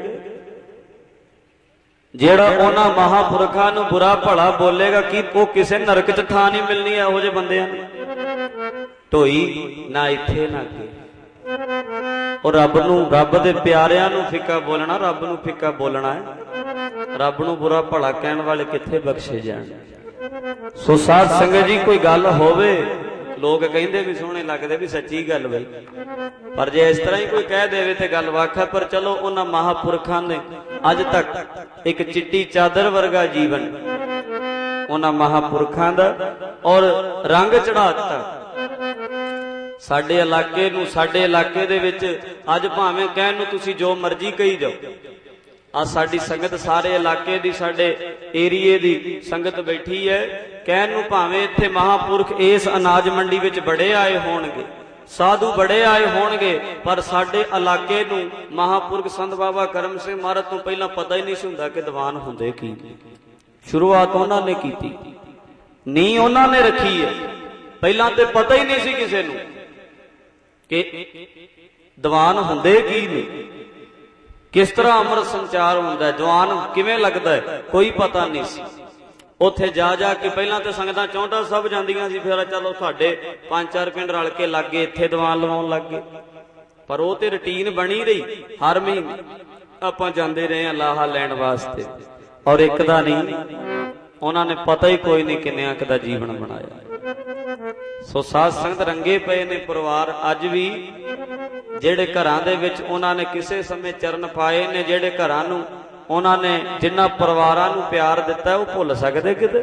Speaker 1: ਜਿਹੜਾ ਉਹਨਾਂ ਮਹਾਂਪੁਰਖਾਂ ਨੂੰ ਬੁਰਾ ਭਲਾ ਬੋਲੇਗਾ, ਕਿ ਉਹ ਕਿਸੇ ਨਰਕ ਚ ਥਾਂ ਨਹੀਂ ਮਿਲਣੀ ਇਹੋ ਜਿਹੇ ਬੰਦਿਆਂ ਨੂੰ। ਢੋਈ ਨਾ ਇੱਥੇ ਨਾ ਅੱਗੇ। ਉਹ ਰੱਬ ਨੂੰ, ਰੱਬ ਦੇ ਪਿਆਰਿਆਂ ਨੂੰ ਫਿੱਕਾ ਬੋਲਣਾ, ਰੱਬ ਨੂੰ ਫਿੱਕਾ ਬੋਲਣਾ ਹੈ। ਰੱਬ ਨੂੰ ਬੁਰਾ ਭਲਾ ਕਹਿਣ ਵਾਲੇ ਕਿੱਥੇ ਬਖਸ਼ੇ ਜਾਣ। ਸੋ ਸਾਧ ਸੰਗਤ ਜੀ, ਕੋਈ ਗੱਲ ਹੋਵੇ, ਲੋਕ ਕਹਿੰਦੇ ਵੀ ਸੋਹਣੇ ਲੱਗਦੇ, ਵੀ ਸੱਚੀ ਗੱਲ ਬਈ, ਪਰ ਜੇ ਇਸ ਤਰ੍ਹਾਂ ਹੀ ਕੋਈ ਕਹਿ ਦੇਵੇ ਤੇ ਗੱਲ ਵੱਖ ਹੈ। ਪਰ ਚਲੋ, ਉਹਨਾਂ ਮਹਾਂਪੁਰਖਾਂ ਨੇ ਅੱਜ ਤੱਕ ਇੱਕ ਚਿੱਟੀ ਚਾਦਰ ਵਰਗਾ ਜੀਵਨ ਉਹਨਾਂ ਮਹਾਂਪੁਰਖਾਂ ਦਾ ਔਰ ਰੰਗ ਚੜਾ ਦਿੱਤਾ ਸਾਡੇ ਇਲਾਕੇ ਨੂੰ। ਸਾਡੇ ਇਲਾਕੇ ਦੇ ਵਿੱਚ ਅੱਜ ਭਾਵੇਂ ਕਹਿਣ ਨੂੰ ਤੁਸੀਂ ਜੋ ਮਰਜ਼ੀ ਕਹੀ ਜਾਓ, ਆ ਸਾਡੀ ਸੰਗਤ ਸਾਰੇ ਇਲਾਕੇ ਦੀ, ਸਾਡੇ ਏਰੀਏ ਦੀ ਸੰਗਤ ਬੈਠੀ ਹੈ। ਕਹਿਣ ਨੂੰ ਭਾਵੇਂ ਇੱਥੇ ਮਹਾਂਪੁਰਖ ਇਸ ਅਨਾਜ ਮੰਡੀ ਵਿੱਚ ਬੜੇ ਆਏ ਹੋਣਗੇ, ਸਾਧੂ ਬੜੇ ਆਏ ਹੋਣਗੇ, ਪਰ ਸਾਡੇ ਇਲਾਕੇ ਨੂੰ ਮਹਾਂਪੁਰਖ ਸੰਤ ਬਾਬਾ ਕਰਮ ਸਿੰਘ ਮਹਾਰਾਜ ਤੋਂ ਪਹਿਲਾਂ ਪਤਾ ਹੀ ਨਹੀਂ ਸੀ ਹੁੰਦਾ ਕਿ ਦੀਵਾਨ ਹੁੰਦੇ ਕੀ। ਸ਼ੁਰੂਆਤ ਉਹਨਾਂ ਨੇ ਕੀਤੀ, ਨੀਂਹ ਉਹਨਾਂ ਨੇ ਰੱਖੀ ਹੈ। ਪਹਿਲਾਂ ਤੇ ਪਤਾ ਹੀ ਨਹੀਂ ਸੀ ਕਿਸੇ ਨੂੰ ਕਿ ਦੀਵਾਨ ਹੁੰਦੇ ਕੀ ਨੇ, ਕਿਸ ਤਰ੍ਹਾਂ ਅੰਮ੍ਰਿਤ ਸੰਚਾਰ ਹੁੰਦਾ, ਦੀਵਾਨ ਕਿਵੇਂ ਲੱਗਦਾ, ਕੋਈ ਪਤਾ ਨਹੀਂ ਸੀ। ਉੱਥੇ ਜਾ ਜਾ ਕੇ ਪਹਿਲਾਂ ਤੇ ਸੰਗਤਾਂ ਚੌਂਟਾ ਸਭ ਜਾਂਦੀਆਂ ਸੀ, ਫਿਰ ਚਲੋ ਸਾਡੇ ਪੰਜ ਚਾਰ ਪਿੰਡ ਰਲ ਕੇ ਲੱਗ ਗਏ, ਇੱਥੇ ਦੀਵਾਨ ਲਵਾਉਣ ਲੱਗ ਗਏ। ਪਰ ਉਹ ਤੇ ਰੁਟੀਨ ਬਣੀ ਰਹੀ, ਹਰ ਮਹੀਨੇ ਆਪਾਂ ਜਾਂਦੇ ਰਹੇ ਹਾਂ ਲਾਹਾ ਲੈਣ ਵਾਸਤੇ। ਔਰ ਇੱਕ ਦਾ ਨਹੀਂ, ਉਹਨਾਂ ਨੇ ਪਤਾ ਹੀ ਕੋਈ ਨਹੀਂ ਕਿੰਨਿਆਂ ਕੁ ਦਾ ਜੀਵਨ ਬਣਾਇਆ। ਸੋ ਸਾਧ ਸੰਗਤ ਰੰਗੇ ਪਏ ਨੇ ਪਰਿਵਾਰ ਅੱਜ ਵੀ, ਜਿਹੜੇ ਘਰਾਂ ਦੇ ਵਿੱਚ ਉਹਨਾਂ ਨੇ ਕਿਸੇ ਸਮੇਂ ਚਰਨ ਪਾਏ ਨੇ, ਜਿਹੜੇ ਘਰਾਂ ਨੂੰ ਉਹਨਾਂ ਨੇ, ਜਿਨ੍ਹਾਂ ਪਰਿਵਾਰਾਂ ਨੂੰ ਪਿਆਰ ਦਿੱਤਾ, ਉਹ ਭੁੱਲ ਸਕਦੇ ਕਿਤੇ?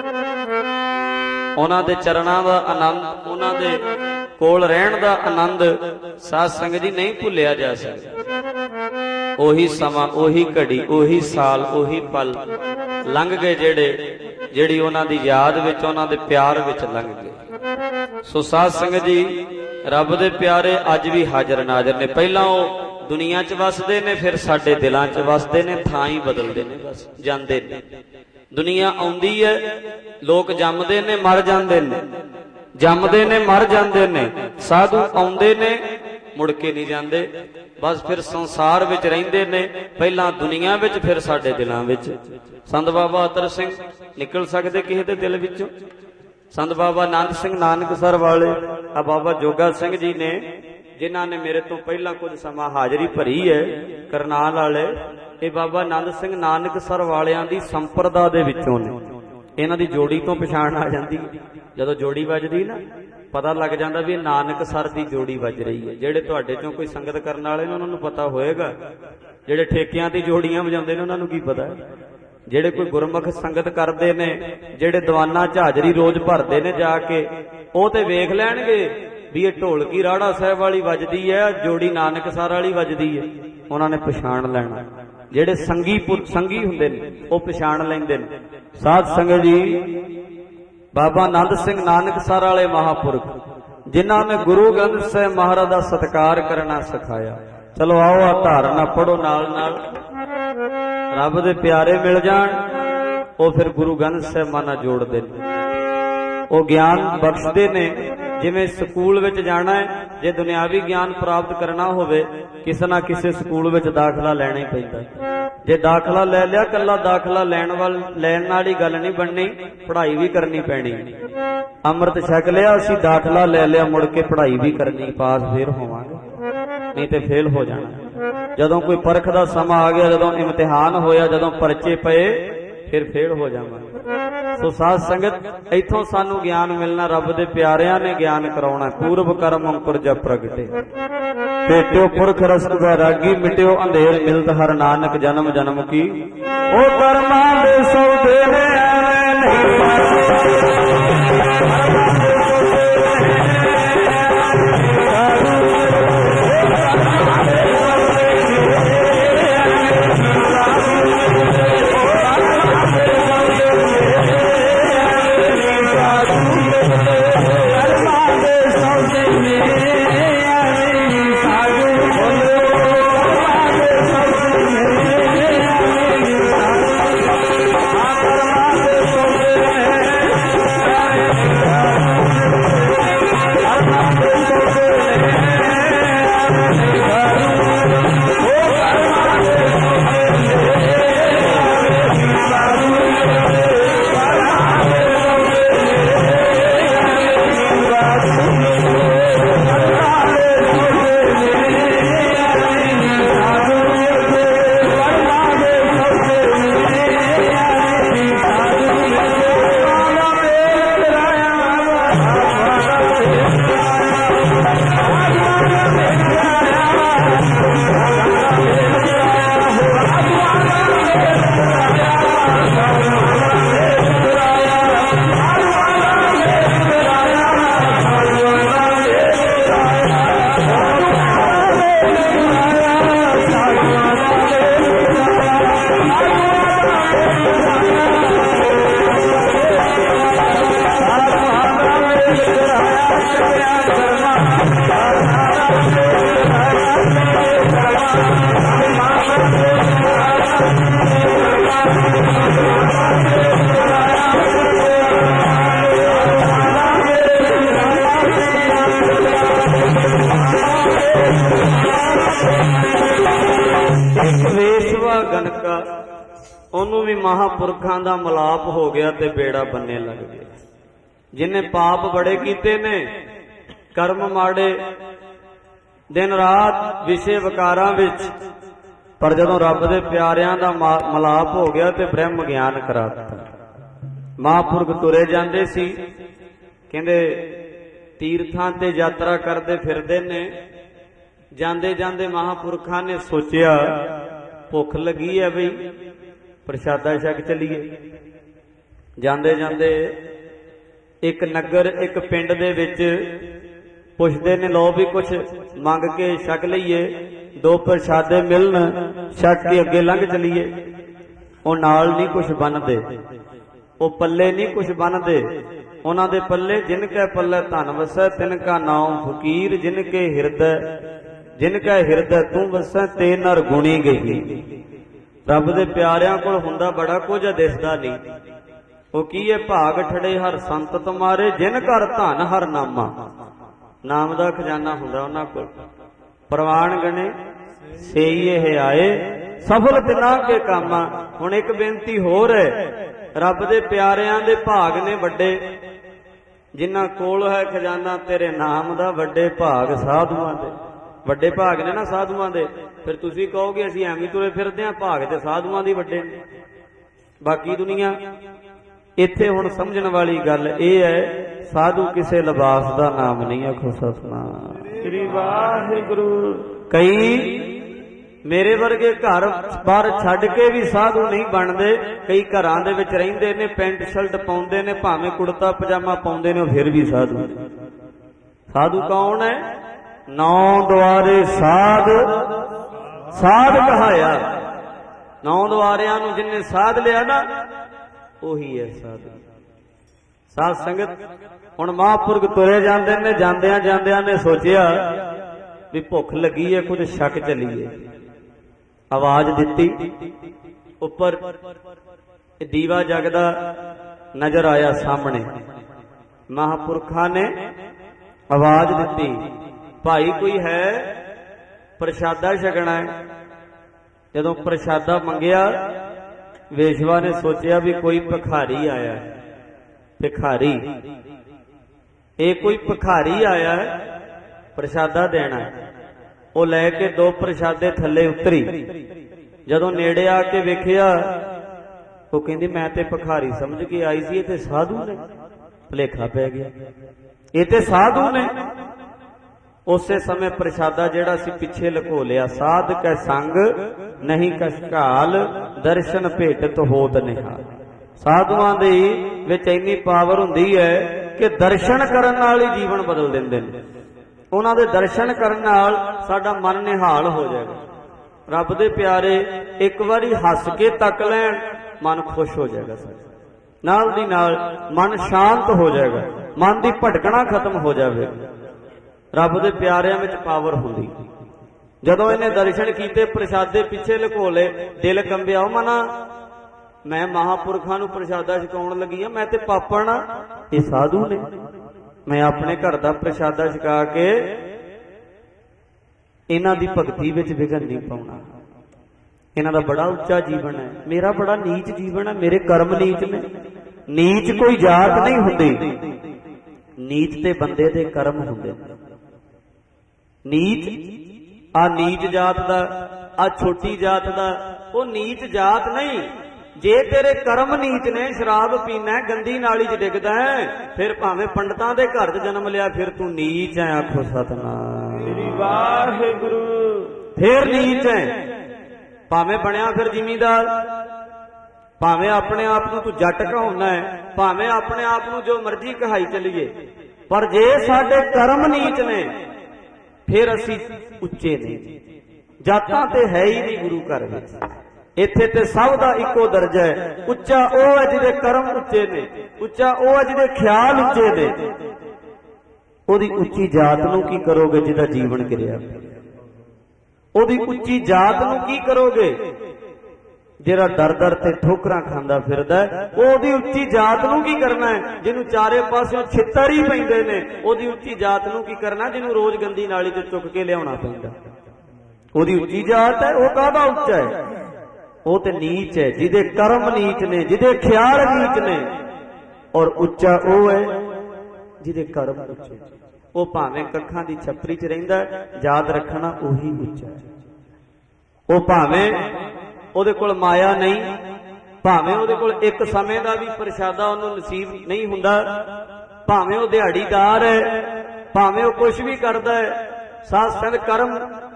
Speaker 1: ਉਹਨਾਂ ਦੇ ਚਰਨਾਂ ਦਾ ਆਨੰਦ, ਉਹਨਾਂ ਦੇ ਕੋਲ ਰਹਿਣ ਦਾ ਆਨੰਦ ਸਾਧ ਸੰਗਤ ਜੀ ਨਹੀਂ ਭੁੱਲਿਆ ਜਾ ਸਕਦਾ। ਉਹੀ ਸਮਾਂ, ਉਹੀ ਘੜੀ, ਉਹੀ ਸਾਲ, ਉਹੀ ਪਲ ਲੰਘ ਗਏ, ਜਿਹੜੇ ਜਿਹੜੀ ਉਹਨਾਂ ਦੀ ਯਾਦ ਵਿੱਚ, ਉਹਨਾਂ ਦੇ ਪਿਆਰ ਵਿੱਚ ਲੰਘ ਗਏ। ਸੋ ਸਾਧ ਸੰਗਤ ਜੀ, ਰੱਬ ਦੇ ਪਿਆਰੇ ਅੱਜ ਵੀ ਹਾਜ਼ਰ ਨਾਜ਼ਰ ਨੇ। ਪਹਿਲਾਂ ਉਹ ਦੁਨੀਆ 'ਚ ਵਸਦੇ ਨੇ, ਫਿਰ ਸਾਡੇ ਦਿਲਾਂ 'ਚ ਵਸਦੇ ਨੇ, ਥਾਂ ਹੀ ਬਦਲਦੇ ਨੇ, ਬਸ ਜਾਂਦੇ ਨੇ। ਦੁਨੀਆ ਆਉਂਦੀ ਹੈ, ਲੋਕ ਜੰਮਦੇ ਨੇ, ਮਰ ਜਾਂਦੇ ਨੇ, ਜੰਮਦੇ ਨੇ, ਮਰ ਜਾਂਦੇ ਨੇ। ਸਾਧੂ ਆਉਂਦੇ ਨੇ, ਮੁੜ ਕੇ ਨਹੀਂ ਜਾਂਦੇ, ਬਸ ਫਿਰ ਸੰਸਾਰ ਵਿੱਚ ਰਹਿੰਦੇ ਨੇ, ਪਹਿਲਾਂ ਦੁਨੀਆ ਵਿੱਚ, ਫਿਰ ਸਾਡੇ ਦਿਲਾਂ ਵਿੱਚ। ਸੰਤ ਬਾਬਾ ਅਤਰ ਸਿੰਘ ਨਿਕਲ ਸਕਦੇ ਕਿਸੇ ਦੇ ਦਿਲ ਵਿੱਚੋਂ? ਸੰਤ ਬਾਬਾ ਆਨੰਦ ਸਿੰਘ ਨਾਨਕਸਰ ਵਾਲੇ, ਆ ਬਾਬਾ ਜੋਗਾ ਸਿੰਘ ਜੀ ਨੇ, ਜਿਨ੍ਹਾਂ ਨੇ ਮੇਰੇ ਤੋਂ ਪਹਿਲਾਂ ਕੁਝ ਸਮਾਂ ਹਾਜ਼ਰੀ ਭਰੀ ਹੈ, ਕਰਨਾਲ ਵਾਲੇ। ਇਹ ਬਾਬਾ ਆਨੰਦ ਸਿੰਘ ਨਾਨਕਸਰ ਵਾਲਿਆਂ ਦੀ ਸੰਪਰਦਾ ਦੇ ਵਿੱਚੋਂ ਨੇ। ਇਹਨਾਂ ਦੀ ਜੋੜੀ ਤੋਂ ਪਛਾਣ ਆ ਜਾਂਦੀ, ਜਦੋਂ ਜੋੜੀ ਵੱਜਦੀ ਨਾ, ਪਤਾ ਲੱਗ ਜਾਂਦਾ ਵੀ ਇਹ ਨਾਨਕਸਰ ਦੀ ਜੋੜੀ ਵੱਜ ਰਹੀ ਹੈ। ਜਿਹੜੇ ਤੁਹਾਡੇ ਚੋਂ ਕੋਈ ਸੰਗਤ ਕਰਨ ਵਾਲੇ ਨੇ, ਉਹਨਾਂ ਨੂੰ ਪਤਾ ਹੋਏਗਾ। ਜਿਹੜੇ ਠੇਕਿਆਂ ਦੀ ਜੋੜੀਆਂ ਵਜਾਉਂਦੇ ਨੇ, ਉਹਨਾਂ ਨੂੰ ਕੀ ਪਤਾ। ਜਿਹੜੇ ਕੋਈ ਗੁਰਮੁਖ ਸੰਗਤ ਕਰਦੇ ਨੇ, ਜਿਹੜੇ ਦੀਵਾਨਾਂ 'ਚ ਹਾਜ਼ਰੀ ਰੋਜ਼ ਭਰਦੇ ਨੇ ਜਾ ਕੇ, ਉਹ ਤੇ ਵੇਖ ਲੈਣਗੇ ਵੀ ਇਹ ਢੋਲਕੀ ਰਾੜਾ ਸਾਹਿਬ ਵਾਲੀ ਵੱਜਦੀ ਹੈ, ਜੋੜੀ ਨਾਨਕਸਰ ਵਾਲੀ ਵੱਜਦੀ ਹੈ। ਉਹਨਾਂ ਨੇ ਪਛਾਣ ਲੈਣਾ। ਜਿਹੜੇ ਸੰਗੀ ਸੰਗੀ ਹੁੰਦੇ ਨੇ, ਉਹ ਪਛਾਣ ਲੈਂਦੇ ਨੇ। ਸਾਧ ਸੰਗਤ ਜੀ, ਬਾਬਾ ਆਨੰਦ ਸਿੰਘ ਨਾਨਕਸਰ ਵਾਲੇ ਮਹਾਂਪੁਰਖ ਜਿਨ੍ਹਾਂ ਨੇ ਗੁਰੂ ਗ੍ਰੰਥ ਸਾਹਿਬ ਮਹਾਰਾਜ ਦਾ ਸਤਿਕਾਰ ਕਰਨਾ ਸਿਖਾਇਆ। ਚਲੋ ਆਓ ਆ ਧਾਰਨਾ ਪੜੋ ਨਾਲ ਨਾਲ, ਰੱਬ ਦੇ ਪਿਆਰੇ ਮਿਲ ਜਾਣ, ਉਹ ਫਿਰ ਗੁਰੂ ਗ੍ਰੰਥ ਸਾਹਿਬ ਨਾਲ ਜੋੜਦੇ ਨੇ, ਉਹ ਗਿਆਨ ਬਖਸ਼ਦੇ ਨੇ। ਜਿਵੇਂ ਸਕੂਲ ਵਿੱਚ ਜਾਣਾ ਹੈ, ਜੇ ਦੁਨਿਆਵੀ ਗਿਆਨ ਪ੍ਰਾਪਤ ਕਰਨਾ ਹੋਵੇ ਕਿਸੇ ਨਾ ਕਿਸੇ ਸਕੂਲ ਵਿੱਚ ਦਾਖਲਾ ਲੈਣਾ ਹੀ ਪੈਂਦਾ। ਜੇ ਦਾਖਲਾ ਲੈ ਲਿਆ, ਕੱਲਾ ਦਾਖਲਾ ਲੈਣ ਵਾਲ ਲੈਣ ਨਾਲ ਹੀ ਗੱਲ ਨਹੀਂ ਬਣਨੀ, ਪੜ੍ਹਾਈ ਵੀ ਕਰਨੀ ਪੈਣੀ। ਅੰਮ੍ਰਿਤ ਛਕ ਲਿਆ ਅਸੀਂ, ਦਾਖਲਾ ਲੈ ਲਿਆ, ਮੁੜ ਕੇ ਪੜ੍ਹਾਈ ਵੀ ਕਰਨੀ, ਪਾਸ ਫੇਰ ਹੋਵਾਂਗੇ, ਨਹੀਂ ਤੇ ਫੇਲ ਹੋ ਜਾਣਾ। ਜਦੋਂ ਕੋਈ ਪਰਖ ਦਾ ਸਮਾਂ ਆ ਗਿਆ, ਜਦੋਂ ਇਮਤਿਹਾਨ ਹੋਇਆ, ਜਦੋਂ ਪਰਚੇ ਪਏ, ਫਿਰ ਫੇਲ ਹੋ ਜਾਵਾਂਗੇ। ਸੋ ਸਾਧ ਸੰਗਤ, ਇੱਥੋਂ ਸਾਨੂੰ ਗਿਆਨ ਮਿਲਣਾ, ਰੱਬ ਦੇ ਪਿਆਰਿਆਂ ਨੇ ਗਿਆਨ ਕਰਾਉਣਾ। ਪੂਰਬ ਕਰਮ ਅੰਕੁਰ ਜਬ ਪ੍ਰਗਟੇ, ਭੇਟਿਓ ਪੁਰਖ ਰਸਤ ਵੈਰਾਗੀ, ਮਿਟਿਓ ਅੰਧੇਰ ਮਿਲਤ ਹਰ ਨਾਨਕ ਜਨਮ ਜਨਮ ਕੀ। ਉਹ ਕਰਮਾਂ ਦੇ ਸੌਦੇ ਨੇ ਐਵੇਂ ਨਹੀਂ ਮਹਾਂਪੁਰਖਾਂ ਦਾ ਮਲਾਪ ਹੋ ਗਿਆ ਤੇ ਬੇੜਾ ਬੰਨੇ ਲੱਗ ਗਿਆ। ਜਿਹਨੇ ਪਾਪ ਬੜੇ ਕੀਤੇ ਨੇ, ਕਰਮ ਮਾੜੇ, ਦਿਨ ਰਾਤ ਵਿਸ਼ੇ ਵਿਕਾਰਾਂ ਵਿੱਚ, ਪਰ ਜਦੋਂ ਰੱਬ ਦੇ ਪਿਆਰਿਆਂ ਦਾ ਮਲਾਪ ਹੋ ਗਿਆ ਤੇ ਬ੍ਰਹਮ ਗਿਆਨ ਕਰਾ ਦਿੱਤਾ। ਮਹਾਂਪੁਰਖ ਤੁਰੇ ਜਾਂਦੇ ਸੀ, ਕਹਿੰਦੇ ਤੀਰਥਾਂ ਤੇ ਯਾਤਰਾ ਕਰਦੇ ਫਿਰਦੇ ਨੇ, ਜਾਂਦੇ ਜਾਂਦੇ ਮਹਾਂਪੁਰਖਾਂ ਨੇ ਸੋਚਿਆ ਭੁੱਖ ਲੱਗੀ ਹੈ ਬਈ ਪ੍ਰਸ਼ਾਦਾ ਛਕ ਚਲੀਏ। ਜਾਂਦੇ ਜਾਂਦੇ ਇੱਕ ਨਗਰ, ਇੱਕ ਪਿੰਡ ਦੇ ਵਿੱਚ ਪੁੱਛਦੇ ਨੇ, ਲਓ ਵੀ ਕੁਛ ਮੰਗ ਕੇ ਛਕ ਲਈਏ, ਦੋ ਪ੍ਰਸ਼ਾਦੇ ਮਿਲਣ, ਛਕ ਕੇ ਅੱਗੇ ਲੰਘ ਚਲੀਏ। ਉਹ ਨਾਲ ਨਹੀਂ ਕੁਛ ਬੰਨਦੇ, ਉਹ ਪੱਲੇ ਨਹੀਂ ਕੁਛ ਬੰਨਦੇ। ਉਹਨਾਂ ਦੇ ਪੱਲੇ ਜਿਨ ਕੈ ਪੱਲੇ ਧਨ ਵਸੈ, ਤਿਨ ਕਾ ਨਾਮ ਫਕੀਰ, ਜਿਨ ਕੇ ਹਿਰਦੈ ਜਿਨ ਕੈ ਹਿਰਦੈ ਤੂੰ ਵਸੈ, ਤੇ ਨਰ ਗੁਣੀ ਗਈ। ਰੱਬ ਦੇ ਪਿਆਰਿਆਂ ਕੋਲ ਹੁੰਦਾ ਬੜਾ ਕੁਝ, ਦਿਸਦਾ ਨਹੀਂ। ਉਹ ਕੀ ਹੈ? ਭਾਗ ਠੜੇ ਹਰ ਸੰਤ ਤੁਮਾਰੇ, ਜਿਨ ਘਰ ਧਨ ਹਰ ਨਾਮਾ। ਨਾਮ ਦਾ ਖਜ਼ਾਨਾ ਹੁੰਦਾ ਉਹਨਾਂ ਕੋਲ। ਪ੍ਰਵਾਨ ਗਣੇ ਸੇਈ ਇਹ ਆਏ, ਸਫਲ ਤਿਨਾ ਕੇ ਕਾਮਾ। ਹੁਣ ਇੱਕ ਬੇਨਤੀ ਹੋਰ ਹੈ, ਰੱਬ ਦੇ ਪਿਆਰਿਆਂ ਦੇ ਭਾਗ ਨੇ ਵੱਡੇ, ਜਿਨ੍ਹਾਂ ਕੋਲ ਹੈ ਖਜ਼ਾਨਾ ਤੇਰੇ ਨਾਮ ਦਾ। ਵੱਡੇ ਭਾਗ ਸਾਧੂਆਂ ਦੇ, ਵੱਡੇ ਭਾਗ ਨੇ ਨਾ ਸਾਧੂਆਂ ਦੇ। ਫਿਰ ਤੁਸੀਂ ਕਹੋਗੇ ਅਸੀਂ ਐਵੇਂ ਤੁਰੇ ਫਿਰਦੇ ਆਂ, ਭਾਗ ਤੇ ਸਾਧੂਆਂ ਦੀ ਵੱਡੇ ਨੇ, ਬਾਕੀ ਦੁਨੀਆ। ਇੱਥੇ ਹੁਣ ਸਮਝਣ ਵਾਲੀ ਗੱਲ ਇਹ ਹੈ, ਸਾਧੂ ਕਿਸੇ ਲਿਬਾਸ ਦਾ ਨਾਮ ਨਹੀਂ। ਆਖੋ ਸਤਿਨਾਮ ਸ੍ਰੀ ਵਾਹਿਗੁਰੂ। ਕਈ ਮੇਰੇ ਵਰਗੇ ਘਰ ਬਾਹਰ ਛੱਡ ਕੇ ਵੀ ਸਾਧੂ ਨਹੀਂ ਬਣਦੇ। ਕਈ ਘਰਾਂ ਦੇ ਵਿੱਚ ਰਹਿੰਦੇ ਨੇ, ਪੈਂਟ ਸ਼ਰਟ ਪਾਉਂਦੇ ਨੇ, ਭਾਵੇਂ ਕੁੜਤਾ ਪਜਾਮਾ ਪਾਉਂਦੇ ਨੇ, ਉਹ ਫਿਰ ਵੀ ਸਾਧੂ। ਸਾਧੂ ਕੌਣ ਹੈ? ਨੌ ਦੁਆਰੇ ਸਾਧ ਸਾਧ ਕਹਾਇਆ। ਨੌ ਦੁਆਰਿਆਂ ਨੂੰ ਜਿੰਨੇ ਸਾਧ ਲਿਆ ਨਾ, ਉਹੀ ਹੈ ਸਾਧੂ। ਸਾਧ ਸੰਗਤ ਹੁਣ ਮਹਾਂਪੁਰਖ ਤੁਰੇ ਜਾਂਦੇ ਨੇ, ਜਾਂਦਿਆਂ ਜਾਂਦਿਆਂ ਨੇ ਸੋਚਿਆ ਵੀ ਭੁੱਖ ਲੱਗੀ ਹੈ, ਕੁਝ ਛਕ ਚੱਲੀਏ। ਆਵਾਜ਼ ਦਿੱਤੀ, ਉੱਪਰ ਦੀਵਾ ਜਗਦਾ ਨਜ਼ਰ ਆਇਆ ਸਾਹਮਣੇ। ਮਹਾਂਪੁਰਖਾਂ ਨੇ ਆਵਾਜ਼ ਦਿੱਤੀ, ਭਾਈ ਕੋਈ ਹੈ, ਪ੍ਰਸ਼ਾਦਾ ਛਕਣਾ ਹੈ। ਜਦੋਂ ਪ੍ਰਸ਼ਾਦਾ ਮੰਗਿਆ, ਵੇਸ਼ਵਾ ਨੇ ਸੋਚਿਆ ਵੀ ਕੋਈ ਭਿਖਾਰੀ ਆਇਆ। ਭਿਖਾਰੀ, ਇਹ ਕੋਈ ਭਿਖਾਰੀ ਆਇਆ ਪ੍ਰਸ਼ਾਦਾ ਦੇਣਾ। ਉਹ ਲੈ ਕੇ ਦੋ ਪ੍ਰਸ਼ਾਦੇ ਥੱਲੇ ਉਤਰੀ। ਜਦੋਂ ਨੇੜੇ ਆ ਕੇ ਵੇਖਿਆ, ਉਹ ਕਹਿੰਦੀ ਮੈਂ ਤੇ ਭਿਖਾਰੀ ਸਮਝ ਕੇ ਆਈ ਸੀ, ਇਹ ਤੇ ਸਾਧੂ ਨੇ। ਭੁਲੇਖਾ ਪੈ ਗਿਆ, ਇਹ ਤੇ ਸਾਧੂ ਨੇ। ਉਸੇ ਸਮੇਂ ਪ੍ਰਸ਼ਾਦਾ ਜਿਹੜਾ ਸੀ ਪਿੱਛੇ ਲੁਕੋ ਲਿਆ। ਸਾਧ ਕੈ ਸੰਗ ਨਹੀਂ ਕਸ਼ਕਾਲ, ਦਰਸ਼ਨ ਭੇਟਤ ਹੋਤ ਨਿਹਾਲ। ਸਾਧੂਆਂ ਦੇ ਵਿੱਚ ਇੰਨੀ ਪਾਵਰ ਹੁੰਦੀ ਹੈ ਕਿ ਦਰਸ਼ਨ ਕਰਨ ਨਾਲ ਹੀ ਜੀਵਨ ਬਦਲ ਦਿੰਦੇ ਨੇ। ਉਹਨਾਂ ਦੇ ਦਰਸ਼ਨ ਕਰਨ ਨਾਲ ਸਾਡਾ ਮਨ ਨਿਹਾਲ ਹੋ ਜਾਏਗਾ। ਰੱਬ ਦੇ ਪਿਆਰੇ ਇੱਕ ਵਾਰੀ ਹੱਸ ਕੇ ਤੱਕ ਲੈਣ, ਮਨ ਖੁਸ਼ ਹੋ ਜਾਏਗਾ। ਨਾਲ ਦੀ ਨਾਲ ਮਨ ਸ਼ਾਂਤ ਹੋ ਜਾਏਗਾ, ਮਨ ਦੀ ਭਟਕਣਾ ਖਤਮ ਹੋ ਜਾਵੇਗਾ। ਰੱਬ ਦੇ ਪਿਆਰਿਆਂ ਵਿੱਚ ਪਾਵਰ ਹੁੰਦੀ। ਜਦੋਂ ਇਹਨੇ ਦਰਸ਼ਨ ਕੀਤੇ, ਪ੍ਰਸ਼ਾਦੇ ਪਿੱਛੇ ਲੁਕੋ ਲਏ, ਦਿਲ ਕੰਬਿਆ। ਉਹ ਮਨਾ, ਮੈਂ ਮਹਾਂਪੁਰਖਾਂ ਨੂੰ ਪ੍ਰਸ਼ਾਦਾ ਛਕਾਉਣ ਲੱਗੀ ਆ, ਮੈਂ ਤੇ ਪਾਪਣ ਆ, ਇਹ ਸਾਧੂ ਨੇ। ਮੈਂ ਆਪਣੇ ਘਰ ਦਾ ਪ੍ਰਸ਼ਾਦਾ ਛਕਾ ਕੇ ਇਹਨਾਂ ਦੀ ਭਗਤੀ ਵਿੱਚ ਵਿਘਨ ਨਹੀਂ ਪਾਉਣਾ। ਇਹਨਾਂ ਦਾ ਬੜਾ ਉੱਚਾ ਜੀਵਨ ਹੈ, ਮੇਰਾ ਬੜਾ ਨੀਚ ਜੀਵਨ ਹੈ, ਮੇਰੇ ਕਰਮ ਨੀਚ ਨੇ। ਨੀਚ ਕੋਈ ਜਾਤ ਨਹੀਂ ਹੁੰਦੀ, ਨੀਚ ਤੇ ਬੰਦੇ ਦੇ ਕਰਮ ਹੁੰਦੇ ਨੇ। ਨੀਚ ਆ ਨੀਚ ਜਾਤ ਦਾ, ਆ ਛੋਟੀ ਜਾਤ ਦਾ, ਉਹ ਨੀਚ ਜਾਤ ਨਹੀਂ। ਜੇ ਤੇਰੇ ਕਰਮ ਨੀਚ ਨੇ, ਸ਼ਰਾਬ ਪੀਣਾ, ਗੰਦੀ ਨਾਲੀ 'ਚ ਡਿੱਗਦਾ ਹੈ, ਫਿਰ ਭਾਵੇਂ ਪੰਡਤਾਂ ਦੇ ਘਰ 'ਚ ਜਨਮ ਲਿਆ, ਫਿਰ ਤੂੰ ਨੀਚ ਹੈ। ਆਖੋ ਸਤਨਾਮ ਸ੍ਰੀ ਵਾਹਿਗੁਰੂ। ਫਿਰ ਨੀਚ ਹੈ। ਭਾਵੇਂ ਬਣਿਆ ਫਿਰ ਜ਼ਿਮੀਂਦਾਰ, ਭਾਵੇਂ ਆਪਣੇ ਆਪ ਨੂੰ ਤੂੰ ਜੱਟ ਕਹਾਉਣਾ ਹੈ, ਭਾਵੇਂ ਆਪਣੇ ਆਪ ਨੂੰ ਜੋ ਮਰਜ਼ੀ ਕਹਾਈ ਚੱਲੀਏ, ਪਰ ਜੇ ਸਾਡੇ ਕਰਮ ਨੀਚ ਨੇ, ਫਿਰ ਅਸੀਂ ਉੱਚੇ ਨੇ। ਜਾਤਾਂ ਤੇ ਹੈ ਹੀ ਨਹੀਂ ਗੁਰੂ ਘਰ ਵਿੱਚ। ਇੱਥੇ ਤੇ ਸਭ ਦਾ ਇੱਕੋ ਦਰਜਾ ਹੈ। ਉੱਚਾ ਉਹ ਹੈ ਜਿਹਦੇ ਕਰਮ ਉੱਚੇ ਨੇ, ਉੱਚਾ ਉਹ ਹੈ ਜਿਹਦੇ ਖਿਆਲ ਉੱਚੇ ਨੇ। ਉਹਦੀ ਉੱਚੀ ਜਾਤ ਨੂੰ ਕੀ ਕਰੋਗੇ ਜਿਹਦਾ ਜੀਵਨ ਕਿਰਿਆ? ਉਹਦੀ ਉੱਚੀ ਜਾਤ ਨੂੰ ਕੀ ਕਰੋਗੇ ਜਿਹੜਾ ਦਰ ਦਰ ਤੇ ਠੋਕਰਾਂ ਖਾਂਦਾ ਫਿਰਦਾ? ਉਹਦੀ ਉੱਚੀ ਜਾਤ ਨੂੰ ਕੀ ਕਰਨਾ ਹੈ ਜਿਹਨੂੰ ਚਾਰੇ ਪਾਸਿਓਂ ਛਿੱਤਰ ਹੀ ਪੈਂਦੇ ਨੇ? ਉਹਦੀ ਉੱਚੀ ਜਾਤ ਨੂੰ ਕੀ ਕਰਨਾ ਜਿਹਨੂੰ ਰੋਜ਼ ਗੰਦੀ ਨਾਲੀ ਤੇ ਚੁੱਕ ਕੇ ਲਿਆਉਣਾ ਪੈਂਦਾ? ਉਹਦੀ ਉੱਚੀ ਜਾਤ ਹੈ। ਉਹ ਕਾਹਦਾ ਉੱਚਾ ਹੈ? ਉਹ ਤੇ ਨੀਚ ਹੈ ਜਿਹਦੇ ਕਰਮ ਨੀਚ ਨੇ, ਜਿਹਦੇ ਖਿਆਲ ਨੀਚ ਨੇ। ਔਰ ਉੱਚਾ ਉਹ ਹੈ ਜਿਹਦੇ ਕਰਮ ਉੱਚੇ। ਉਹ ਭਾਵੇਂ ਕੱਖਾਂ ਦੀ ਛੱਪਰੀ 'ਚ ਰਹਿੰਦਾ, ਯਾਦ ਰੱਖਣਾ ਉਹੀ ਉੱਚਾ ਹੈ। ਉਹ ਭਾਵੇਂ ਉਹਦੇ ਕੋਲ ਮਾਇਆ ਨਹੀਂ, ਭਾਵੇਂ ਉਹਦੇ ਕੋਲ ਇੱਕ ਸਮੇਂ ਦਾ ਵੀ ਪ੍ਰਸ਼ਾਦਾ ਉਹਨੂੰ ਨਸੀਬ ਨਹੀਂ ਹੁੰਦਾ, ਭਾਵੇਂ ਉਹ ਦਿਹਾੜੀਦਾਰ ਹੈ, ਭਾਵੇਂ ਉਹ ਕੁਛ ਵੀ ਕਰਦਾ ਹੈ, ਸਾਧ ਸੰਗਤ ਕਰਮ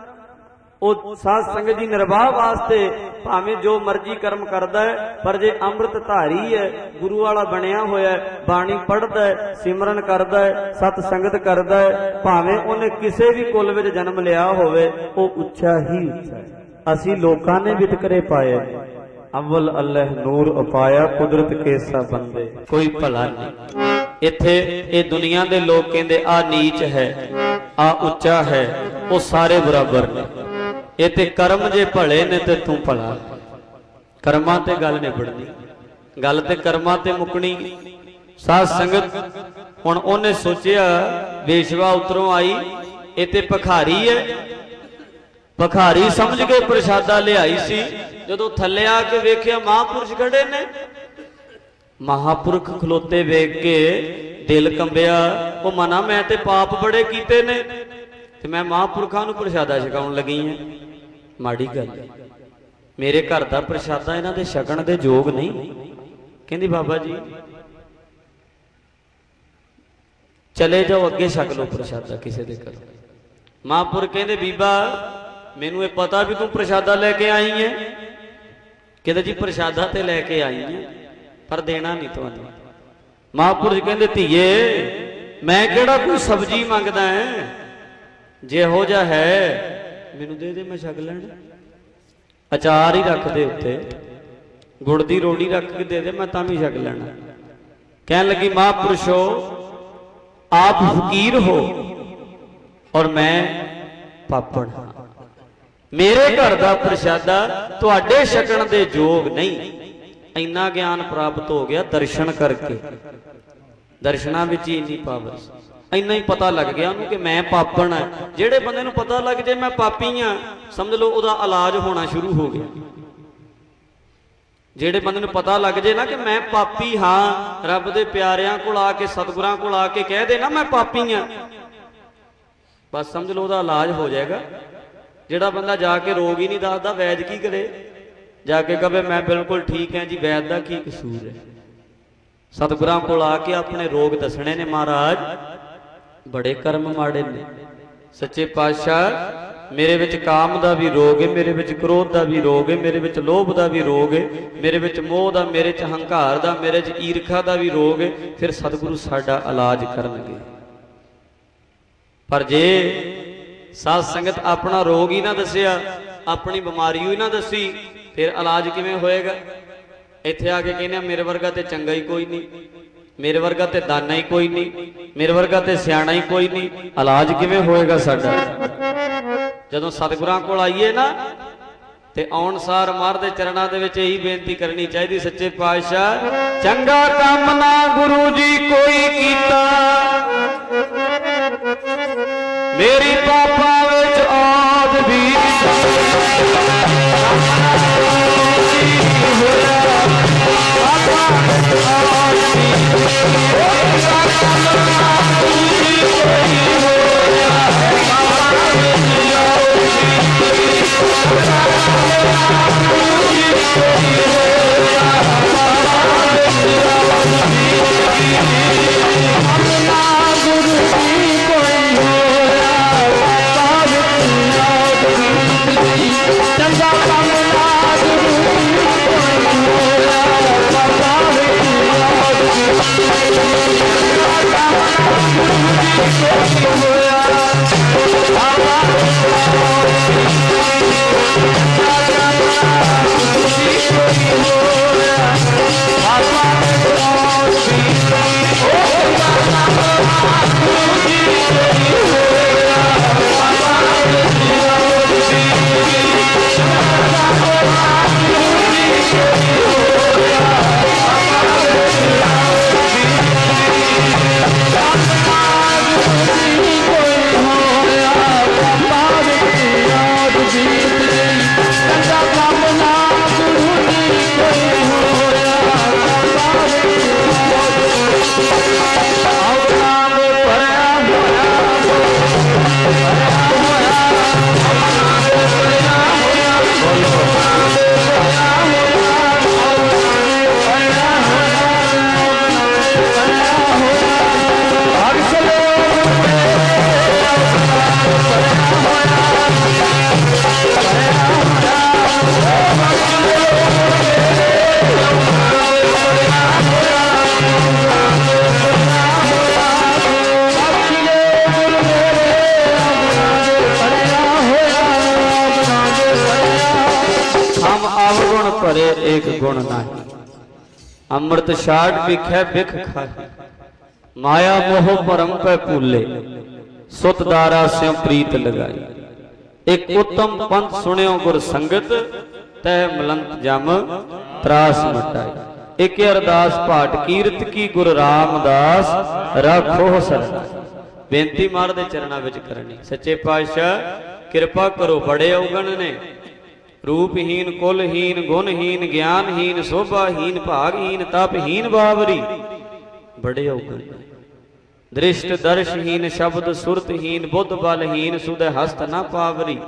Speaker 1: ਉਹ ਸਾਧ ਸੰਗਤ ਦੀ ਨਿਰਵਾਹ ਵਾਸਤੇ ਭਾਵੇਂ ਜੋ ਮਰਜ਼ੀ ਕਰਮ ਕਰਦਾ ਹੈ, ਪਰ ਜੇ ਅੰਮ੍ਰਿਤ ਧਾਰੀ ਹੈ, ਗੁਰੂ ਵਾਲਾ ਬਣਿਆ ਹੋਇਆ, ਬਾਣੀ ਪੜ੍ਹਦਾ ਹੈ, ਸਿਮਰਨ ਕਰਦਾ ਹੈ, ਸਤ ਸੰਗਤ ਕਰਦਾ ਹੈ, ਭਾਵੇਂ ਉਹਨੇ ਕਿਸੇ ਵੀ ਕੁਲ ਵਿੱਚ ਜਨਮ ਲਿਆ ਹੋਵੇ, ਉਹ ਉੱਚਾ ਹੀ ਉੱਚਾ ਹੈ। ਅਸੀਂ ਲੋਕਾਂ ਨੇ ਵਿਤਕਰੇ ਪਾਏ, ਅਵਲ ਅੱਲਾਹ ਨੂਰ ਉਪਾਇਆ, ਕੁਦਰਤ ਕੇ ਸਭ ਬੰਦੇ ਕੋਈ ਭਲਾ ਨਹੀਂ। ਇੱਥੇ ਇਹ ਦੁਨੀਆ ਦੇ ਲੋਕ ਕਹਿੰਦੇ ਆ ਨੀਚ ਹੈ, ਆ ਉੱਚਾ ਹੈ, ਉਹ ਸਾਰੇ ਬਰਾਬਰ ਨੇ। ਇਹ ਤੇ ਕਰਮ ਜੇ ਭਲੇ ਨੇ ਤੇ ਤੂੰ ਭਲਾ। ਕਰਮਾਂ ਤੇ ਗੱਲ ਨਿਬੜਨੀ, ਗੱਲ ਤੇ ਕਰਮਾਂ ਤੇ ਮੁੱਕਣੀ। ਸਾਧ ਸੰਗਤ ਹੁਣ ਉਹਨੇ ਸੋਚਿਆ, ਵੇਸ਼ਵਾ ਉਤਰੋਂ ਆਈ, ਇਹ ਤੇ ਭਿਖਾਰੀ ਹੈ, ਭਿਖਾਰੀ ਸਮਝ ਕੇ ਪ੍ਰਸ਼ਾਦਾ ਲਿਆਈ ਸੀ। ਜਦੋਂ ਥੱਲੇ ਆ ਕੇ ਵੇਖਿਆ ਮਹਾਂਪੁਰਸ਼ ਖੜੇ ਨੇ, ਮਹਾਂਪੁਰਖ ਖਲੋਤੇ ਵੇਖ ਕੇ ਦਿਲ ਕੰਬਿਆ। ਉਹ ਮਨਾ, ਮੈਂ ਤੇ ਪਾਪ ਬੜੇ ਕੀਤੇ ਨੇ ਤੇ ਮੈਂ ਮਹਾਂਪੁਰਖਾਂ ਨੂੰ ਪ੍ਰਸ਼ਾਦਾ ਛਕਾਉਣ ਲੱਗੀ ਹਾਂ। ਮਾੜੀ ਗੱਲ, ਮੇਰੇ ਘਰ ਦਾ ਪ੍ਰਸ਼ਾਦਾ ਇਹਨਾਂ ਦੇ ਛਕਣ ਦੇ ਯੋਗ ਨਹੀਂ। ਕਹਿੰਦੀ ਬਾਬਾ ਜੀ ਚਲੇ ਜਾਓ, ਅੱਗੇ ਛਕ ਲਓ ਪ੍ਰਸ਼ਾਦਾ ਕਿਸੇ ਦੇ ਘਰ। ਮਹਾਂਪੁਰਖ ਕਹਿੰਦੇ ਬੀਬਾ ਮੈਨੂੰ ਇਹ ਪਤਾ ਵੀ ਤੂੰ ਪ੍ਰਸ਼ਾਦਾ ਲੈ ਕੇ ਆਈ ਹੈ। ਕਹਿੰਦੇ ਜੀ ਪ੍ਰਸ਼ਾਦਾ ਤੇ ਲੈ ਕੇ ਆਈ ਹੈ, ਪਰ ਦੇਣਾ ਨਹੀਂ ਤੁਹਾਨੂੰ। ਮਹਾਂਪੁਰਖ ਕਹਿੰਦੇ ਧੀਏ ਮੈਂ ਕਿਹੜਾ ਕੋਈ ਸਬਜ਼ੀ ਮੰਗਦਾ ਹੈ, ਜਿਹੋ ਜਿਹਾ ਹੈ ਮੈਨੂੰ ਦੇ ਦੇ, ਮੈਂ ਛਕ ਲੈਣਾ। ਅਚਾਰ ਹੀ ਰੱਖ ਦੇ ਉੱਤੇ, ਗੁੜ ਦੀ ਰੋਟੀ ਰੱਖ ਕੇ ਦੇ ਦੇ, ਮੈਂ ਤਾਂ ਵੀ ਛਕ ਲੈਣਾ। कहने लगी महापुरुषो आप फकीर हो और मैं पापण हाँ, मेरे घर का प्रशादा तुहाडे छकण दे योग नहीं। इन्ना ज्ञान प्राप्त हो गया दर्शन करके, दर्शना विच ही इन्नी पावर, इन्ना ही पता लग गया उन्होंने कि मैं पापण है। जेड़े बंदे नूं पता लग जाए मैं पापी हाँ, समझ लो उहदा इलाज होना शुरू हो गया। जेड़े बंदे नूं पता लग जाए ना कि मैं पापी हाँ, रब दे प्यारियां कोल आके सतगुरां कोल आके कह दे ना मैं पापी हाँ, बस समझ लो उहदा इलाज हो जाएगा। जेड़ा बंदा जाके रोग ही नहीं दसदा वैद की करे, जाके कहे मैं बिल्कुल ठीक है जी, वैद का की कसूर है। सतगुरां कोल आके अपने रोग दसने ने महाराज, बड़े कर्म माड़े ने। सच्चे पातशाह मेरे विच काम दा भी रोग है, मेरे विच क्रोध दा भी रोग है, मेरे विच लोभ दा भी रोग है, मेरे विच मोह दा, मेरे च हंकार दा, मेरे च ईर्खा दा भी रोग है। फिर सतगुरु साडा इलाज करनगे। पर जे साध संगत अपना रोग ही ना दसिया, अपनी बीमारी ही ना दसी, फिर इलाज किवें होएगा? इत्थे आके कहने मेरे वर्गा ते चंगा ही कोई नहीं, मेरे वर्गा ते दाना ही कोई नहीं, मेरे वर्गा ते सियाणा ही कोई नहीं, इलाज किवें होएगा साडा? जदों सतगुरां कोल आईए ना ते आउण सार मार दे चरणां दे विच यही बेनती करनी चाहिदी, सच्चे पातशाह चंगा काम ना गुरु जी कोई कीता, मेरी पापा विच आद भी एक गुण नाही, अमृत छाड़ बिखै बिख खाही, माया मोह भरम पै भूले, सुत दारा स्यों प्रीत लगाई। एक उत्तम पंथ सुनियो गुर संगत, तह मलंत जम त्रास मटाई। एक अरदास पाठ कीरत की गुर रामदास, राखो सरना। बेनती मार दे चरणा विच करनी, सच्चे पातशाह किरपा करो। बड़े औगण ने, रूपहीन कुलहीन गुणहीन ज्ञानहीन शोभाहीन भागहीन तपहीन बावरी, बड़े औगण। दृष्ट दर्शहीन शब्द सुरतहीन बुद्ध बलहीन, सुदय हस्त न पावरी।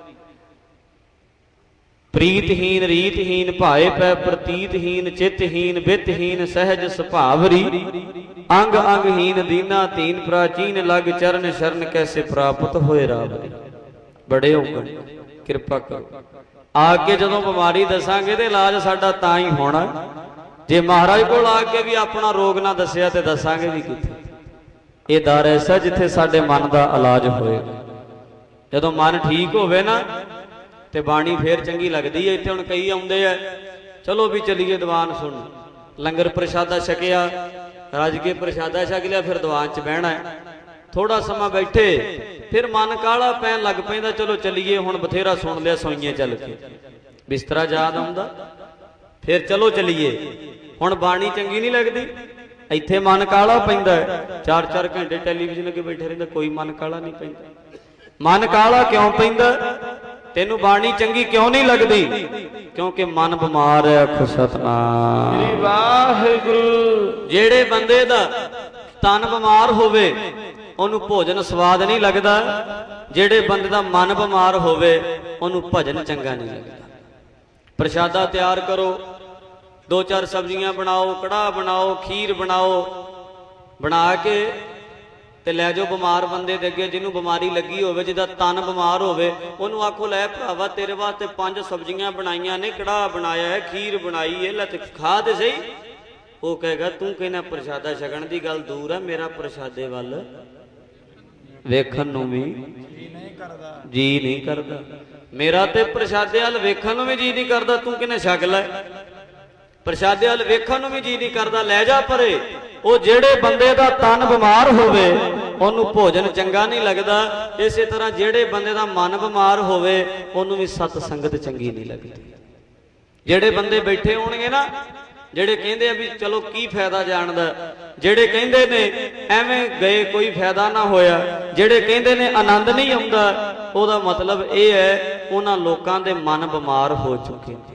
Speaker 1: प्रीतहीन रीतहीन भाए पै प्रतीतहीन, चित्तहीन बितहीन सहज सुभावरी। अंग अंगहीन दीना तीन, प्राचीन लग चरण शरण, कैसे प्राप्त होए रावरी। बड़े औगण, किरपा करो। आगे जदों बीमारी दसांगे तो इलाज साडा तां ही होना, जे महाराज कोल आके भी अपना रोग ना दसिया तो दसांगे भी किथे। ये दर ऐसा जिथे साडे मन का इलाज होएगा। जदों मन ठीक होवे ना ते बाणी फिर चंगी लगदी है। इत्थे हुण कई आउंदे आ, चलो भी चलीए दीवान सुन, लंगर प्रशादा छकिया, रज के प्रशादा छक लिया, फिर दीवान च बहना है। थोड़ा समा बैठे फिर मन काला पैन लग पैंदा, चलो चलीए हुण बथेरा सुन लिया सोईए चल के, बिस्तरा याद आउंदा, फिर चलो चलीए हुण बाणी चंगी नहीं लगती। इत्थे मन काला पैंदा है, चार चार घंटे टैलीविजन अगे बैठे रहिंदा, कोई मन काला नहीं पैंदा। मन काला क्यों पैंदा? तेनू बाणी चंगी क्यों नहीं लगती? क्योंकि मन बीमार है। आखो सतनाम
Speaker 2: वाहिगुरू।
Speaker 1: जेड़े बंदे दा तन बीमार होवे ओनू भोजन स्वाद नहीं लगता, जेड़े बंदे दा मन बीमार होवे ओनू भजन चंगा नहीं लगता। प्रशादा तैयार करो, दो चार सब्जियां बनाओ, कड़ाह बनाओ, खीर बनाओ, बना के ते लै जाओ बीमार बंदे दे अगे, जिन्होंने बीमारी लगी होवे, जिहदा तन बीमार होवे, ओनू आखो लै भरावा तेरे वास्ते पंज सब्जियां बनाईयां ने, कड़ाह बनाया है, खीर बनाई है, लै ते खा ते सही। वो कहेगा तू कहना प्रशादा छकण दी गल दूर है, मेरा प्रशादे वल वेखण नूं भी जी नहीं करदा, मेरा ते प्रशादे वल वेखण नूं भी जी नहीं करदा, तू कहना छक लै। प्रशादे वल वेखण नूं भी जी नहीं करदा, लै जा परे। वो जेड़े बंदे दा तन बीमार होवे ओनू भोजन चंगा नहीं लगता, इसे तरह जेड़े बंदे दा मन बीमार होवे ओनू भी सत संगत चंगी नहीं लगती। जेड़े बंदे बैठे होणगे ना, जेड़े कहंदे आ भी चलो की फायदा जानदा, जेड़े कहंदे ने एवें गए कोई फायदा ना होया, जेड़े कहंदे ने आनंद नहीं आउंदा, ओहदा मतलब यह है उन्हां लोकां दे मन बीमार हो चुके ने।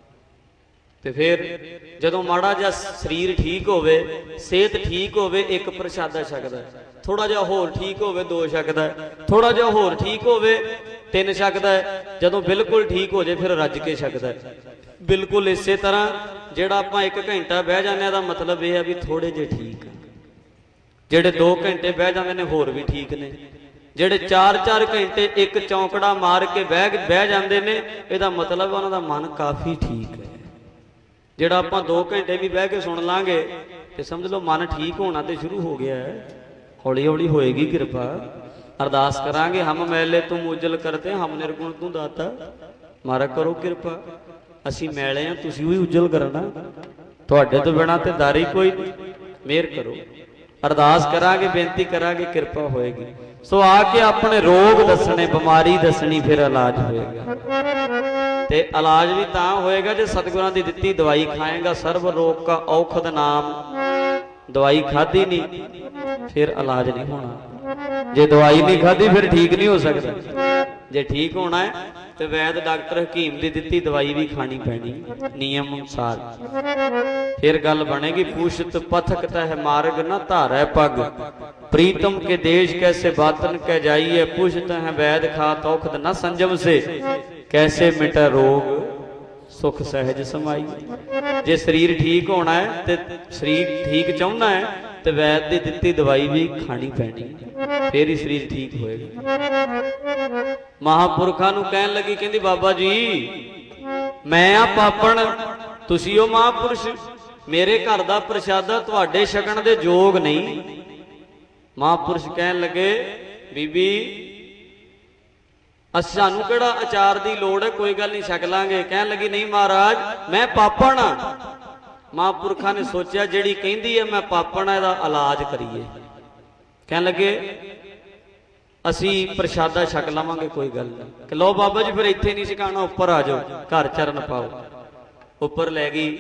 Speaker 1: ते फिर जदों माड़ा जिहा शरीर ठीक होवे, सेहत ठीक होवे, एक प्रशादा छकदा है, थोड़ा जिहा होर ठीक होवे दो छकदा है, थोड़ा जिहा होर ठीक होवे तीन छकदा है, जदों बिल्कुल ठीक हो जाए फिर रज के छकदा है। बिल्कुल इसे तरह जिहड़ा आपां एक घंटा बह जाने दा मतलब यह है भी थोड़े जे ठीक है, जिहड़े दो घंटे बह जांदे ने होर भी ठीक ने, जिहड़े चार चार घंटे एक चौंकड़ा मार के बह बह जांदे ने, इहदा मतलब उन्हां दा मन काफ़ी ठीक है। जिहड़ा आपां दो घंटे भी बह के सुन लांगे तो समझ लो मन ठीक होना तो शुरू हो गया है, हौली हौली होएगी कृपा। अरदास करांगे, हम मैले तुम उजल करते, हम निर्गुण तू दाता, महाराज करो कृपा। असी मैले हैं, तुसीं भी उजल करना, तुहाडे तो बिना ते दारी कोई नहीं, मेहर करो। अरदास करांगे, बेनती करांगे, कृपा होएगी। सो आके अपने रोग दसने, बीमारी दसनी, फिर इलाज होएगा। ते इलाज भी तां होएगा जे सतगुरां दी दित्ती दवाई खाएगा। सर्व रोग का औखद नाम, दवाई खाधी नहीं फिर इलाज नहीं होना, जे दवाई नहीं खाधी फिर ठीक नहीं हो सकता। जे ठीक होना है तो वैद डॉक्टर हकीम दी दित्ती दवाई भी खानी पैनी नियम अनुसार, फिर गल बनेगी। पूछत पथक तह मार्ग न धारै पग, प्रीतम के देश कैसे बातन कह जाइए, पूछत है वैद खात औखद न संजम से, कैसे मिटा रोग सुख सहज समाई। जे शरीर ठीक होना है तो शरीर ठीक चाहना है तो वैद दी दित्ती दवाई भी खानी पैनी, फिर ही शरीर ठीक होएगा। महापुरखा नूं कहन लगी, कहंदी बाबा जी मैं आ पापण, तुसी ओ महापुरुष, मेरे घर दा प्रशादा तुहाडे छकण दे जोग नहीं। महापुरुष कहन लगे, बीबी सानू किहड़ा अचार दी लोड़ है, कोई गल नहीं छक लांगे। कहन लगी नहीं महाराज मैं पापण हाँ। महापुरखा ने सोचा जिहड़ी कहंदी है मैं पापण, इहदा इलाज करिए। कहन लगे असी प्रशादा छक लवांगे, कोई गल नहीं। कि लो बाबा जी फिर इत्थे नहीं छकाना, उपर आ जाओ, घर चरण पाओ। उपर लै गई,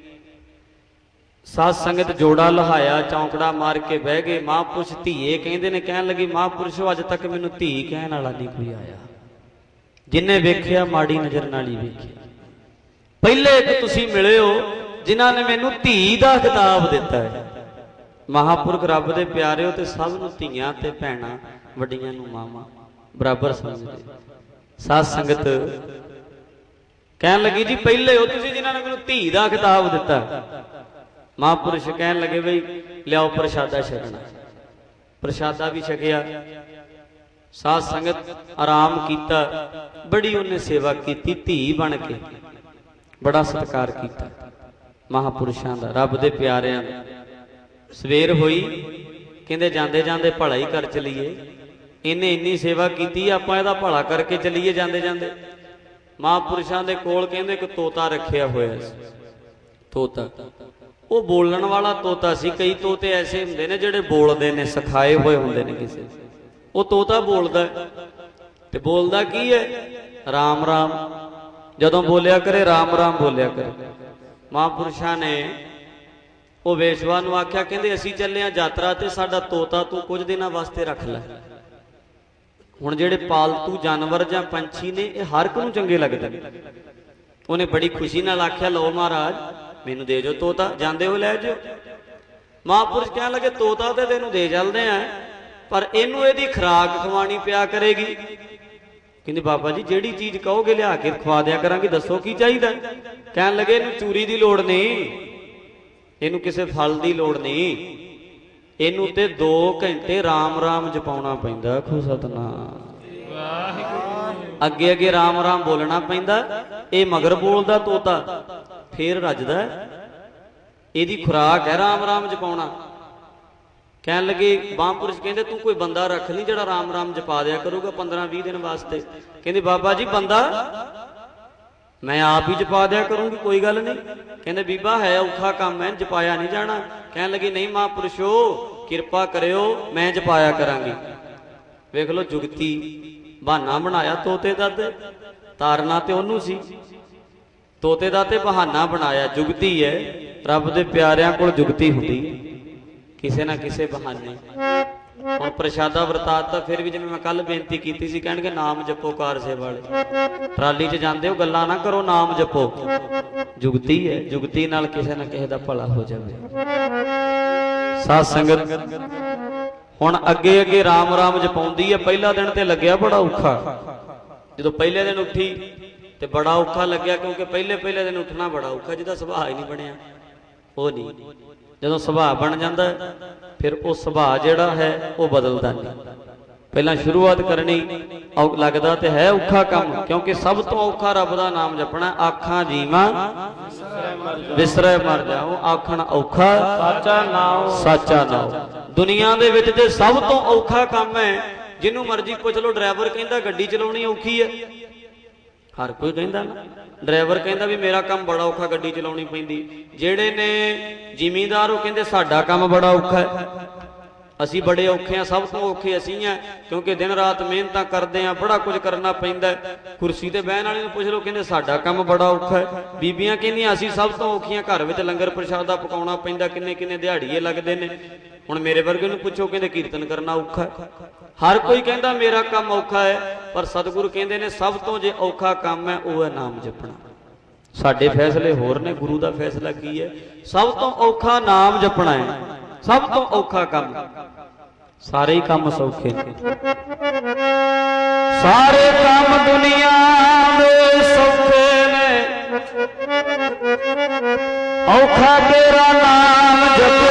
Speaker 1: साध संगत जोड़ा लहाया, चौंकड़ा मार के बह गए। महापुरुष धीए कहंदे ने, कहन लगी महापुरुषो अज तक मैनूं धी कहण वाला नहीं कोई आया, जिन्हें वेख्या माड़ी नजर नाल ही वेख्या। पहले एक तुसीं मिले हो जिन्हां ने मैनूं धी दा खिताब दिता है। महापुरख रब दे प्यारे हो ते सब नूं धीआं ते भैणां, वड्डियां नूं मावां बराबर समझदे। साध संगत कहन लगी जी पहले हो तुसीं जिन्हां ने मैनूं धी दा खिताब दिता। महापुरुष कहन लगे बई लियाओ प्रशादा छकना। प्रशादा भी छकिया, साध संगत आराम किया, बड़ी उन्हें सेवा की, धी बन के बड़ा सत्कार किया महापुरुषों का, रब दे प्यारिਆਂ ਦਾ। सवेर हुई, कहते जाते जाते भला ही कर चलीए, इन्हें इन्नी सेवा की, आपां इहदा भला करके चलीए जाते जाते। महापुरुषों के कोल कहते एक तोता रखिया होया सी, तोता ਉਹ ਬੋਲਣ ਵਾਲਾ ਤੋਤਾ ਸੀ। ਕਈ ਤੋਤੇ ਐਸੇ ਹੁੰਦੇ ਨੇ ਜਿਹੜੇ ਬੋਲਦੇ ਨੇ, ਸਿਖਾਏ ਹੋਏ ਹੁੰਦੇ ਨੇ ਕਿਸੇ। ਉਹ ਤੋਤਾ ਬੋਲਦਾ ਤੇ ਬੋਲਦਾ ਕੀ ਹੈ? ਰਾਮ ਰਾਮ। ਜਦੋਂ ਬੋਲਿਆ ਕਰੇ ਰਾਮ ਰਾਮ ਬੋਲਿਆ ਕਰੇ। ਮਹਾਂਪੁਰਸ਼ਾਂ ਨੇ ਉਹ ਵੇਸ਼ਵਾ ਨੂੰ ਆਖਿਆ, ਕਹਿੰਦੇ ਅਸੀਂ ਚੱਲੇ ਆ ਯਾਤਰਾ ਤੇ, ਸਾਡਾ ਤੋਤਾ ਤੂੰ ਕੁਝ ਦਿਨਾਂ ਵਾਸਤੇ ਰੱਖ ਲੈ। ਹੁਣ ਜਿਹੜੇ ਪਾਲਤੂ ਜਾਨਵਰ ਜਾਂ ਪੰਛੀ ਨੇ ਇਹ ਹਰ ਇੱਕ ਨੂੰ ਚੰਗੇ ਲੱਗਦੇ ਨੇ। ਉਹਨੇ ਬੜੀ ਖੁਸ਼ੀ ਨਾਲ ਆਖਿਆ, ਲਓ ਮਹਾਰਾਜ ਮੈਨੂੰ ਦੇ ਜੋ ਤੋਤਾ, ਜਾਂਦੇ ਹੋ ਲੈ ਜਾਓ। ਮਹਾਂਪੁਰਸ਼ ਕਹਿਣ ਲੱਗੇ, ਤੋਤਾ ਤੇ ਤੈਨੂੰ ਦੇ ਚੱਲਦੇ ਆ, ਪਰ ਇਹਨੂੰ ਇਹਦੀ ਖੁਰਾਕ ਖਵਾਣੀ ਪਿਆ ਕਰੇਗੀ। ਕਹਿੰਦੇ ਬਾਬਾ ਜੀ ਜਿਹੜੀ ਚੀਜ਼ ਕਹੋਗੇ ਲਿਆ ਕੇ ਖਵਾ ਦਿਆ ਕਰਾਂਗੇ, ਦੱਸੋ ਕੀ ਚਾਹੀਦਾ। ਕਹਿਣ ਲੱਗੇ ਇਹਨੂੰ ਚੂਰੀ ਦੀ ਲੋੜ ਨਹੀਂ, ਇਹਨੂੰ ਕਿਸੇ ਫਲ ਦੀ ਲੋੜ ਨਹੀਂ, ਇਹਨੂੰ ਤੇ ਦੋ ਘੰਟੇ ਰਾਮ ਰਾਮ ਜਪਾਉਣਾ ਪੈਂਦਾ। ਆਖੋ ਸਤਨਾਮ। ਅੱਗੇ ਅੱਗੇ ਰਾਮ ਰਾਮ ਬੋਲਣਾ ਪੈਂਦਾ। ਇਹ ਮਗਰ ਬੋਲਦਾ ਤੋਤਾ, ਫੇਰ ਰੱਜਦਾ। ਇਹਦੀ ਖੁਰਾਕ ਹੈ ਰਾਮ ਰਾਮ ਜਪਾਉਣਾ। ਕਹਿਣ ਲੱਗੇ ਮਹਾਂਪੁਰਸ਼ ਕਹਿੰਦੇ ਤੂੰ ਕੋਈ ਬੰਦਾ ਰੱਖ ਲਈ ਜਿਹੜਾ ਰਾਮ ਰਾਮ ਜਪਾ ਦਿਆ ਕਰੂਗਾ ਪੰਦਰਾਂ ਵੀਹ ਦਿਨ ਵਾਸਤੇ। ਕਹਿੰਦੇ ਬਾਬਾ ਜੀ ਬੰਦਾ ਮੈਂ ਆਪ ਹੀ ਜਪਾ ਦਿਆ ਕਰੂੰਗੀ, ਕੋਈ ਗੱਲ ਨਹੀਂ। ਕਹਿੰਦੇ ਬੀਬਾ ਹੈ ਔਖਾ ਕੰਮ ਹੈ, ਜਪਾਇਆ ਨਹੀਂ ਜਾਣਾ। ਕਹਿਣ ਲੱਗੀ ਨਹੀਂ ਮਹਾਂਪੁਰਸ਼ੋ ਕਿਰਪਾ ਕਰਿਓ, ਮੈਂ ਜਪਾਇਆ ਕਰਾਂਗੀ। ਵੇਖ ਲਓ ਜੁਗਤੀ, ਬਹਾਨਾ ਬਣਾਇਆ ਤੋਤੇ ਦਾ, ਤੇ ਤਾਰਨਾ ਤੇ ਉਹਨੂੰ ਸੀ। ਤੋਤੇ ਦਾ ਤੇ ਬਹਾਨਾ ਬਣਾਇਆ, ਜੁਗਤੀ ਹੈ। ਰੱਬ ਦੇ ਪਿਆਰਿਆਂ ਕੋਲ ਜੁਗਤੀ ਹੁੰਦੀ ਕਿਸੇ ਨਾ ਕਿਸੇ ਬਹਾਨੇ। ਹੁਣ ਪ੍ਰਸ਼ਾਦਾ ਵਰਤਾਤ ਤਾਂ ਫਿਰ ਵੀ ਜਿਵੇਂ ਮੈਂ ਕੱਲ ਬੇਨਤੀ ਕੀਤੀ ਸੀ, ਕਹਿਣਗੇ ਨਾਮ ਜਪੋ ਕਾਰਸੇ ਵਾਲੇ। ਟਰਾਲੀ 'ਚ ਜਾਂਦੇ ਹੋ ਗੱਲਾਂ ਨਾ ਕਰੋ, ਨਾਮ ਜਪੋ। ਜੁਗਤੀ ਹੈ, ਜੁਗਤੀ ਨਾਲ ਕਿਸੇ ਨਾ ਕਿਸੇ ਦਾ ਭਲਾ ਹੋ ਜਾਵੇ। ਸਾਧ ਸੰਗਤ ਹੁਣ ਅੱਗੇ ਅੱਗੇ ਰਾਮ ਰਾਮ ਜਪਾਉਂਦੀ ਹੈ। ਪਹਿਲਾ ਦਿਨ ਤੇ ਲੱਗਿਆ ਬੜਾ ਔਖਾ। ਜਦੋਂ ਪਹਿਲੇ ਦਿਨ ਉੱਠੀ ਤੇ ਬੜਾ ਔਖਾ ਲੱਗਿਆ, ਕਿਉਂਕਿ ਪਹਿਲੇ ਪਹਿਲੇ ਦਿਨ ਉੱਠਣਾ ਬੜਾ ਔਖਾ। ਜਿਹਦਾ ਸੁਭਾਅ ਹੀ ਨਹੀਂ ਬਣਿਆ ਉਹ ਨਹੀਂ। ਜਦੋਂ ਸੁਭਾਅ ਬਣ ਜਾਂਦਾ ਫਿਰ ਉਹ ਸੁਭਾਅ ਜਿਹੜਾ ਹੈ ਉਹ ਬਦਲਦਾ ਨਹੀਂ। ਪਹਿਲਾਂ ਸ਼ੁਰੂਆਤ ਕਰਨੀ ਲੱਗਦਾ ਤੇ ਹੈ ਔਖਾ ਕੰਮ, ਕਿਉਂਕਿ ਸਭ ਤੋਂ ਔਖਾ ਰੱਬ ਦਾ ਨਾਮ ਜਪਣਾ। ਆਖਾਂ ਜੀਵਾਂ ਵਿਸਰੇ ਮਰ ਜਾਓ, ਆਖਣ ਔਖਾ ਸਾਚਾ ਨਾਮ ਸਾਚਾ ਨਾਮ। ਦੁਨੀਆ ਦੇ ਵਿੱਚ ਤੇ ਸਭ ਤੋਂ ਔਖਾ ਕੰਮ ਹੈ। ਜਿਹਨੂੰ ਮਰਜ਼ੀ ਪੁੱਛ ਲਓ, ਡਰਾਈਵਰ ਕਹਿੰਦਾ ਗੱਡੀ ਚਲਾਉਣੀ ਔਖੀ ਹੈ। ਹਰ ਕੋਈ ਕਹਿੰਦਾ ਨਾ, ਡਰਾਈਵਰ ਕਹਿੰਦਾ ਵੀ ਮੇਰਾ ਕੰਮ ਬੜਾ ਔਖਾ, ਗੱਡੀ ਚਲਾਉਣੀ ਪੈਂਦੀ। ਜਿਹੜੇ ਨੇ ਜ਼ਿਮੀਂਦਾਰ ਉਹ ਕਹਿੰਦੇ ਸਾਡਾ ਕੰਮ ਬੜਾ ਔਖਾ ਹੈ, ਅਸੀਂ ਬੜੇ ਔਖੇ ਆ, ਸਭ ਤੋਂ ਔਖੇ ਅਸੀਂ ਆ, ਕਿਉਂਕਿ ਦਿਨ ਰਾਤ ਮਿਹਨਤਾਂ ਕਰਦੇ ਆ, ਬੜਾ ਕੁਝ ਕਰਨਾ ਪੈਂਦਾ। ਕੁਰਸੀ ਤੇ ਬਹਿਣ ਵਾਲੇ ਨੂੰ ਪੁੱਛ ਲਓ, ਕਹਿੰਦੇ ਸਾਡਾ ਕੰਮ ਬੜਾ ਔਖਾ ਹੈ। ਬੀਬੀਆਂ ਕਹਿੰਦੀਆਂ ਅਸੀਂ ਸਭ ਤੋਂ ਔਖੀਆਂ, ਘਰ ਵਿੱਚ ਲੰਗਰ ਪ੍ਰਸ਼ਾਦਾ ਪਕਾਉਣਾ ਪੈਂਦਾ, ਕਿੰਨੇ ਕਿੰਨੇ ਦਿਹਾੜੀਏ ਲੱਗਦੇ ਨੇ। ਹੁਣ ਮੇਰੇ ਵਰਗੇ ਨੂੰ ਪੁੱਛੋ, ਕਹਿੰਦੇ ਕੀਰਤਨ ਕਰਨਾ ਔਖਾ ਹੈ। ਹਰ ਕੋਈ ਕਹਿੰਦਾ ਮੇਰਾ ਕੰਮ ਔਖਾ ਹੈ, ਪਰ ਸਤਿਗੁਰੂ ਕਹਿੰਦੇ ਨੇ ਸਭ ਤੋਂ ਜੇ ਔਖਾ ਕੰਮ ਹੈ ਉਹ ਹੈ ਨਾਮ ਜਪਣਾ। ਸਾਡੇ ਫੈਸਲੇ ਹੋਰ ਨੇ, ਗੁਰੂ ਦਾ ਫੈਸਲਾ ਕੀ ਹੈ? ਸਭ ਤੋਂ ਔਖਾ ਨਾਮ ਜਪਣਾ ਹੈ, ਸਭ ਤੋਂ ਔਖਾ ਕੰਮ। ਸਾਰੇ ਹੀ ਕੰਮ ਸੌਖੇ ਨੇ, ਸਾਰੇ ਕੰਮ ਦੁਨੀਆ ਦੇ ਸੌਖੇ ਨੇ। ਔਖਾ ਤੇਰਾ ਨਾਮ ਜਪ